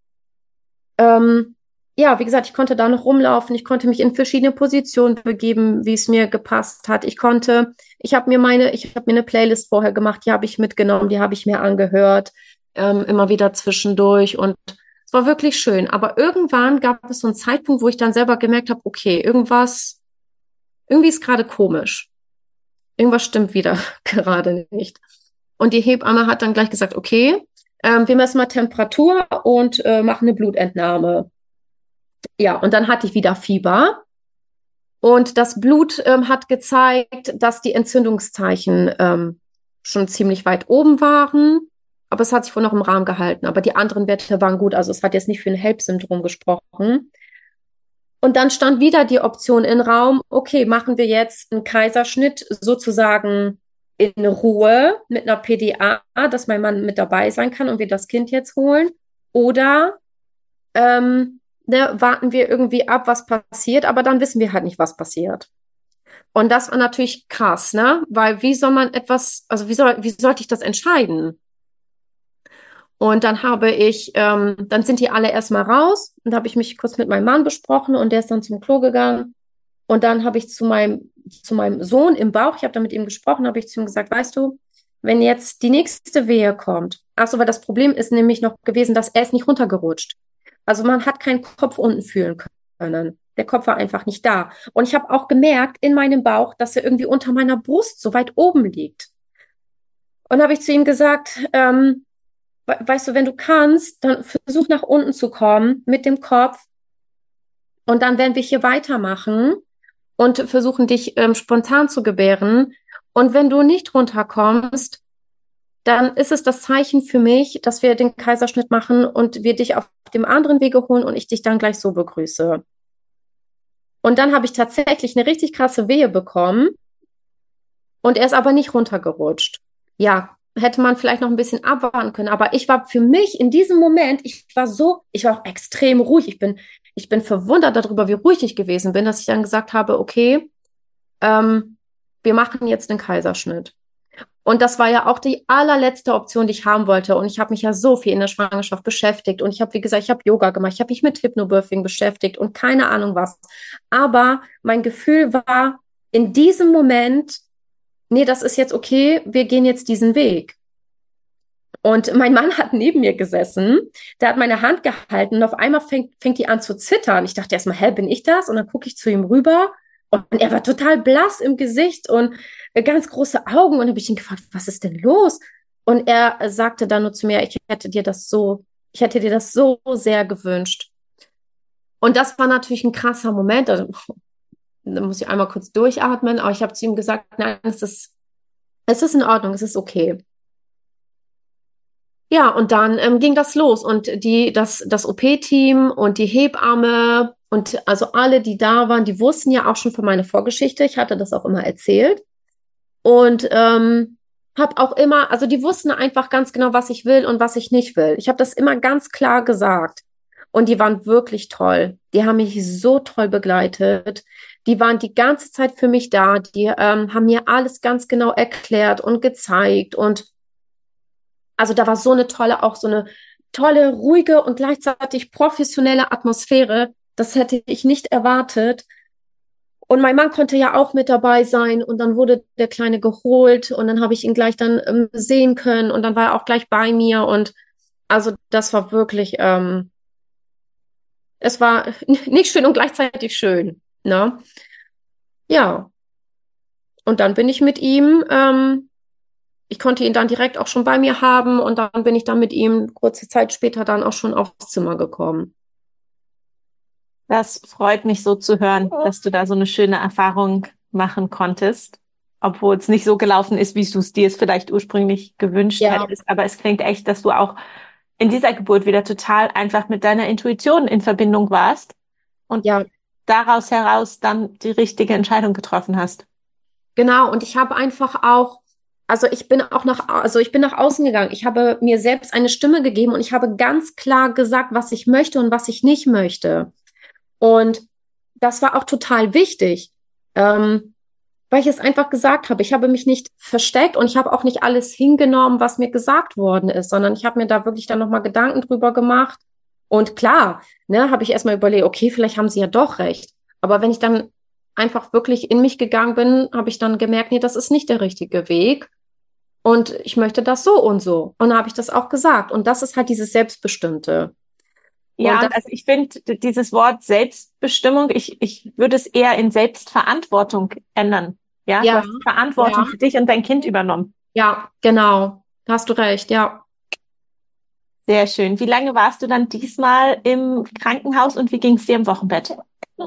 ja, wie gesagt, ich konnte da noch rumlaufen, ich konnte mich in verschiedene Positionen begeben, wie es mir gepasst hat. Ich habe mir eine Playlist vorher gemacht, die habe ich mitgenommen, die habe ich mir angehört, immer wieder zwischendurch und es war wirklich schön. Aber irgendwann gab es so einen Zeitpunkt, wo ich dann selber gemerkt habe, okay, irgendwie ist gerade komisch. Irgendwas stimmt wieder gerade nicht. Und die Hebamme hat dann gleich gesagt, okay, wir messen mal Temperatur und machen eine Blutentnahme. Ja, und dann hatte ich wieder Fieber. Und das Blut hat gezeigt, dass die Entzündungszeichen schon ziemlich weit oben waren. Aber es hat sich wohl noch im Rahmen gehalten. Aber die anderen Werte waren gut. Also es hat jetzt nicht für ein HELLP-Syndrom gesprochen. Und dann stand wieder die Option im Raum, okay, machen wir jetzt einen Kaiserschnitt sozusagen in Ruhe mit einer PDA, dass mein Mann mit dabei sein kann und wir das Kind jetzt holen. Oder warten wir irgendwie ab, was passiert, aber dann wissen wir halt nicht, was passiert. Und das war natürlich krass, ne? Weil wie soll man also wie sollte ich das entscheiden? Und dann sind die alle erstmal raus und da habe ich mich kurz mit meinem Mann besprochen und der ist dann zum Klo gegangen. Und dann habe ich zu meinem Sohn im Bauch, ich habe da mit ihm gesprochen, habe ich zu ihm gesagt, weißt du, wenn jetzt die nächste Wehe kommt, ach so, weil das Problem ist nämlich noch gewesen, dass er ist nicht runtergerutscht. Also man hat keinen Kopf unten fühlen können. Der Kopf war einfach nicht da. Und ich habe auch gemerkt in meinem Bauch, dass er irgendwie unter meiner Brust so weit oben liegt. Und habe ich zu ihm gesagt, weißt du, wenn du kannst, dann versuch nach unten zu kommen mit dem Kopf. Und dann werden wir hier weitermachen und versuchen, dich spontan zu gebären. Und wenn du nicht runterkommst, dann ist es das Zeichen für mich, dass wir den Kaiserschnitt machen und wir dich auf dem anderen Wege holen und ich dich dann gleich so begrüße. Und dann habe ich tatsächlich eine richtig krasse Wehe bekommen und er ist aber nicht runtergerutscht. Ja, hätte man vielleicht noch ein bisschen abwarten können, aber ich war für mich in diesem Moment, ich war auch extrem ruhig. Ich bin verwundert darüber, wie ruhig ich gewesen bin, dass ich dann gesagt habe, okay, wir machen jetzt den Kaiserschnitt. Und das war ja auch die allerletzte Option, die ich haben wollte. Und ich habe mich ja so viel in der Schwangerschaft beschäftigt. Und ich habe, wie gesagt, ich habe Yoga gemacht, ich habe mich mit Hypnobirthing beschäftigt und keine Ahnung was. Aber mein Gefühl war in diesem Moment, nee, das ist jetzt okay, wir gehen jetzt diesen Weg. Und mein Mann hat neben mir gesessen, der hat meine Hand gehalten und auf einmal fängt die an zu zittern. Ich dachte erstmal, hä, bin ich das? Und dann gucke ich zu ihm rüber und er war total blass im Gesicht und ganz große Augen. Und dann habe ich ihn gefragt, was ist denn los? Und er sagte dann nur zu mir, ich hätte dir das so sehr gewünscht. Und das war natürlich ein krasser Moment. Also, da muss ich einmal kurz durchatmen, aber ich habe zu ihm gesagt, nein, es ist in Ordnung, es ist okay. Ja, und dann ging das los und das OP-Team und die Hebamme und also alle, die da waren, die wussten ja auch schon von meiner Vorgeschichte. Ich hatte das auch immer erzählt und habe auch immer, also die wussten einfach ganz genau, was ich will und was ich nicht will. Ich habe das immer ganz klar gesagt und die waren wirklich toll. Die haben mich so toll begleitet. Die waren die ganze Zeit für mich da. Die haben mir alles ganz genau erklärt und gezeigt und also da war so eine tolle, ruhige und gleichzeitig professionelle Atmosphäre. Das hätte ich nicht erwartet. Und mein Mann konnte ja auch mit dabei sein und dann wurde der Kleine geholt und dann habe ich ihn gleich dann sehen können und dann war er auch gleich bei mir und also das war wirklich, es war nicht schön und gleichzeitig schön, ne? Ja. Und dann bin ich mit ihm, ich konnte ihn dann direkt auch schon bei mir haben und dann bin ich dann mit ihm kurze Zeit später dann auch schon aufs Zimmer gekommen. Das freut mich so zu hören, dass du da so eine schöne Erfahrung machen konntest, obwohl es nicht so gelaufen ist, wie du es dir vielleicht ursprünglich gewünscht Ja, hättest. Aber es klingt echt, dass du auch in dieser Geburt wieder total einfach mit deiner Intuition in Verbindung warst und ja, daraus heraus dann die richtige Entscheidung getroffen hast. genau. Und ich habe einfach auch, also ich bin nach außen gegangen. Ich habe mir selbst eine Stimme gegeben und ich habe ganz klar gesagt, was ich möchte und was ich nicht möchte. Und das war auch total wichtig, weil ich es einfach gesagt habe. Ich habe mich nicht versteckt und ich habe auch nicht alles hingenommen, was mir gesagt worden ist, sondern ich habe mir da wirklich dann nochmal Gedanken drüber gemacht. Und klar, ne, habe ich erstmal überlegt, okay, vielleicht haben sie ja doch recht. Aber wenn ich dann einfach wirklich in mich gegangen bin, habe ich dann gemerkt, nee, das ist nicht der richtige Weg. Und ich möchte das so und so. Und dann habe ich das auch gesagt. Und das ist halt dieses Selbstbestimmte. Und Ja, das, und also ich finde dieses Wort Selbstbestimmung, ich würde es eher in Selbstverantwortung ändern. Ja, du ja, hast die Verantwortung ja, für dich und dein Kind übernommen. ja, genau. Da hast du recht, ja. Sehr schön. Wie lange warst du dann diesmal im Krankenhaus und wie ging es dir im Wochenbett?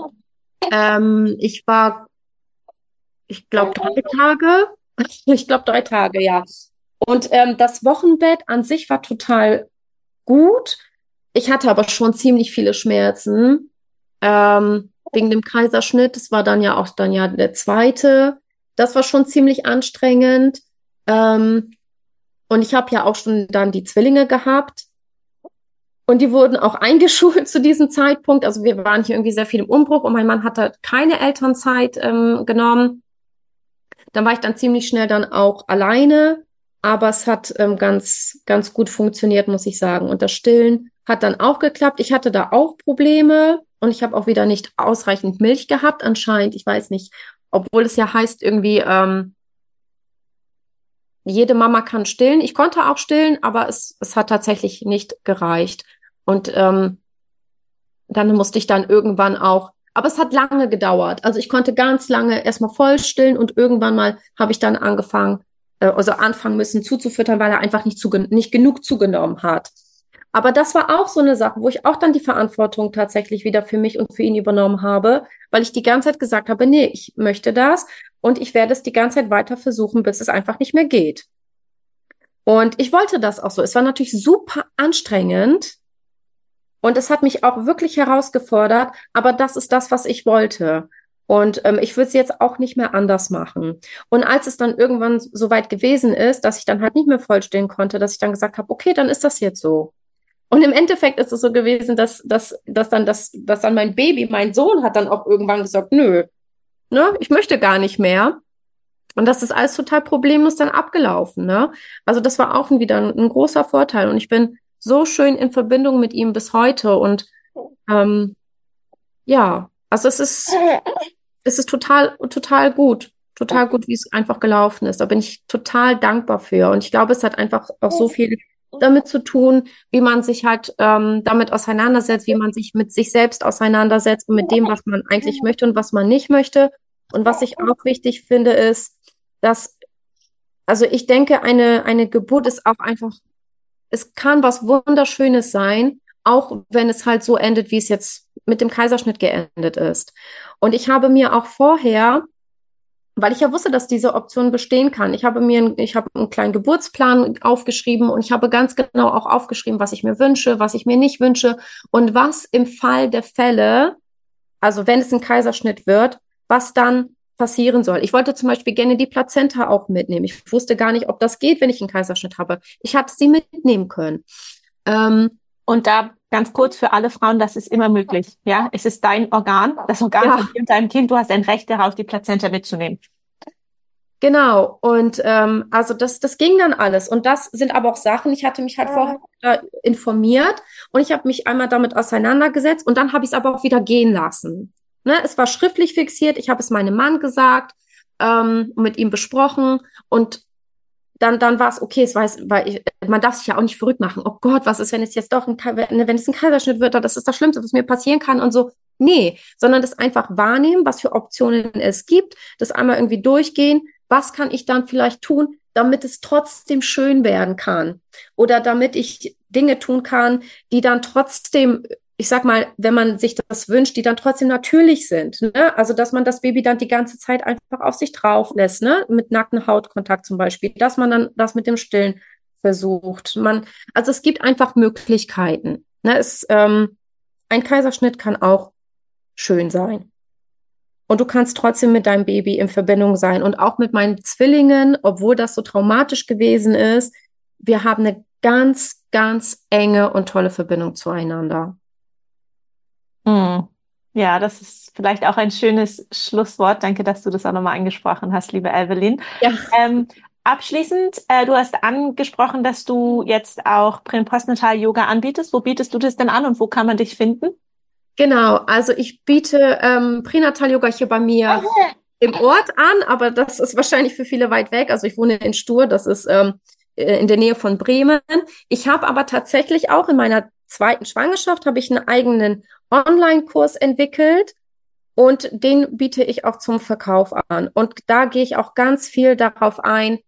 Ich war, ich glaube, 3 Tage. Ich glaube, 3 Tage, ja. Und das Wochenbett an sich war total gut. Ich hatte aber schon ziemlich viele Schmerzen wegen dem Kaiserschnitt. Das war dann ja auch dann ja der zweite. Das war schon ziemlich anstrengend. Ähm, und ich habe ja auch schon dann die Zwillinge gehabt. Und die wurden auch eingeschult zu diesem Zeitpunkt. Also wir waren hier irgendwie sehr viel im Umbruch und mein Mann hatte keine Elternzeit genommen. Dann war ich dann ziemlich schnell dann auch alleine, aber es hat ganz gut funktioniert, muss ich sagen. Und das Stillen hat dann auch geklappt. Ich hatte da auch Probleme und ich habe auch wieder nicht ausreichend Milch gehabt, anscheinend. Ich weiß nicht, obwohl es ja heißt irgendwie, jede Mama kann stillen. Ich konnte auch stillen, aber es hat tatsächlich nicht gereicht. Und dann musste ich dann irgendwann auch, aber es hat lange gedauert. Also ich konnte ganz lange erstmal voll stillen und irgendwann mal habe ich dann anfangen müssen zuzufüttern, weil er einfach nicht genug zugenommen hat. Aber das war auch so eine Sache, wo ich auch dann die Verantwortung tatsächlich wieder für mich und für ihn übernommen habe, weil ich die ganze Zeit gesagt habe, nee, ich möchte das und ich werde es die ganze Zeit weiter versuchen, bis es einfach nicht mehr geht. Und ich wollte das auch so. Es war natürlich super anstrengend, und es hat mich auch wirklich herausgefordert, aber das ist das, was ich wollte. Und ich würde es jetzt auch nicht mehr anders machen. Und als es dann irgendwann so weit gewesen ist, dass ich dann halt nicht mehr vollstehen konnte, dass ich dann gesagt habe, okay, dann ist das jetzt so. Und im Endeffekt ist es so gewesen, dass dann mein Baby, mein Sohn, hat dann auch irgendwann gesagt, nö, ne, ich möchte gar nicht mehr. Und das ist alles total problemlos dann abgelaufen, ne? Also das war auch wieder ein großer Vorteil. Und ich bin so schön in Verbindung mit ihm bis heute. Und ähm, ja, also es ist total gut, wie es einfach gelaufen ist. Da bin ich total dankbar für. Und ich glaube, es hat einfach auch so viel damit zu tun, wie man sich halt damit auseinandersetzt, wie man sich mit sich selbst auseinandersetzt und mit dem, was man eigentlich möchte und was man nicht möchte. Und was ich auch wichtig finde, ist, dass, also ich denke, eine Geburt ist auch einfach, es kann was Wunderschönes sein, auch wenn es halt so endet, wie es jetzt mit dem Kaiserschnitt geendet ist. Und ich habe mir auch vorher, weil ich ja wusste, dass diese Option bestehen kann, ich habe einen kleinen Geburtsplan aufgeschrieben und ich habe ganz genau auch aufgeschrieben, was ich mir wünsche, was ich mir nicht wünsche und was im Fall der Fälle, also wenn es ein Kaiserschnitt wird, was dann passieren soll. Ich wollte zum Beispiel gerne die Plazenta auch mitnehmen. Ich wusste gar nicht, ob das geht, wenn ich einen Kaiserschnitt habe. Ich hatte sie mitnehmen können. Und da ganz kurz für alle Frauen, das ist immer möglich. Ja, es ist dein Organ, das Organ Ja, von dir und deinem Kind. Du hast ein Recht darauf, die Plazenta mitzunehmen. genau. Und also das ging dann alles. Und das sind aber auch Sachen, ich hatte mich halt vorher informiert und ich habe mich einmal damit auseinandergesetzt und dann habe ich es aber auch wieder gehen lassen. Ne? Es war schriftlich fixiert, ich habe es meinem Mann gesagt, mit ihm besprochen und dann war es okay, man darf sich ja auch nicht verrückt machen. Oh Gott, was ist, wenn es jetzt doch wenn es ein Kaiserschnitt wird, das ist das Schlimmste, was mir passieren kann und so. Nee, sondern das einfach wahrnehmen, was für Optionen es gibt, das einmal irgendwie durchgehen. Was kann ich dann vielleicht tun, damit es trotzdem schön werden kann? Oder damit ich Dinge tun kann, die dann trotzdem ich sag mal, wenn man sich das wünscht, die dann trotzdem natürlich sind. Ne? Also, dass man das Baby dann die ganze Zeit einfach auf sich drauf lässt, ne? Mit nacktem Hautkontakt zum Beispiel, dass man dann das mit dem Stillen versucht. Also es gibt einfach Möglichkeiten. Ne? Ein Kaiserschnitt kann auch schön sein. Und du kannst trotzdem mit deinem Baby in Verbindung sein. Und auch mit meinen Zwillingen, obwohl das so traumatisch gewesen ist, wir haben eine ganz, ganz enge und tolle Verbindung zueinander. Ja, das ist vielleicht auch ein schönes Schlusswort. Danke, dass du das auch nochmal angesprochen hast, liebe Evelyn. Ja. Abschließend, du hast angesprochen, dass du jetzt auch Postnatal-Yoga anbietest. Wo bietest du das denn an und wo kann man dich finden? Genau, also ich biete Pränatal-Yoga hier bei mir im Ort an, aber das ist wahrscheinlich für viele weit weg. Also ich wohne in Stur, das ist in der Nähe von Bremen. Ich habe aber tatsächlich auch in meiner zweiten Schwangerschaft habe ich einen eigenen Online-Kurs entwickelt und den biete ich auch zum Verkauf an. Und da gehe ich auch ganz viel darauf ein,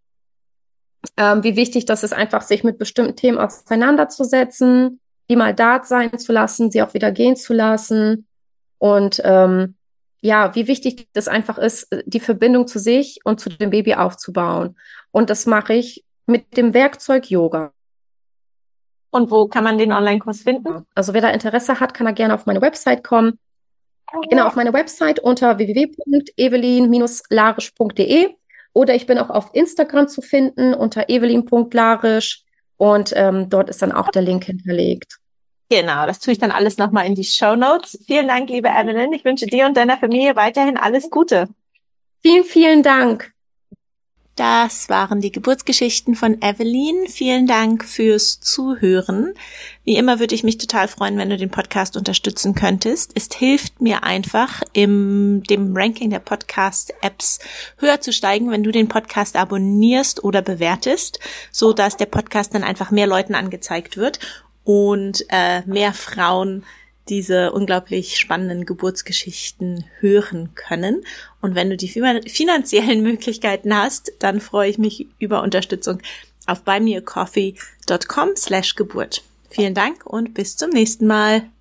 wie wichtig das ist, einfach sich mit bestimmten Themen auseinanderzusetzen, die mal da sein zu lassen, sie auch wieder gehen zu lassen. Und ja, wie wichtig das einfach ist, die Verbindung zu sich und zu dem Baby aufzubauen. Und das mache ich mit dem Werkzeug Yoga. Und wo kann man den Online-Kurs finden? Also wer da Interesse hat, kann da gerne auf meine Website kommen. Genau, auf meine Website unter www.evelyn-larisch.de oder ich bin auch auf Instagram zu finden unter evelyn.larisch und dort ist dann auch der Link hinterlegt. Genau, das tue ich dann alles nochmal in die Shownotes. Vielen Dank, liebe Evelyn. Ich wünsche dir und deiner Familie weiterhin alles Gute. Vielen, vielen Dank. Das waren die Geburtsgeschichten von Evelyn. Vielen Dank fürs Zuhören. Wie immer würde ich mich total freuen, wenn du den Podcast unterstützen könntest. Es hilft mir einfach, dem Ranking der Podcast-Apps höher zu steigen, wenn du den Podcast abonnierst oder bewertest, so dass der Podcast dann einfach mehr Leuten angezeigt wird und mehr Frauen diese unglaublich spannenden Geburtsgeschichten hören können. Und wenn du die finanziellen Möglichkeiten hast, dann freue ich mich über Unterstützung auf buymeacoffee.com/Geburt. Vielen Dank und bis zum nächsten Mal.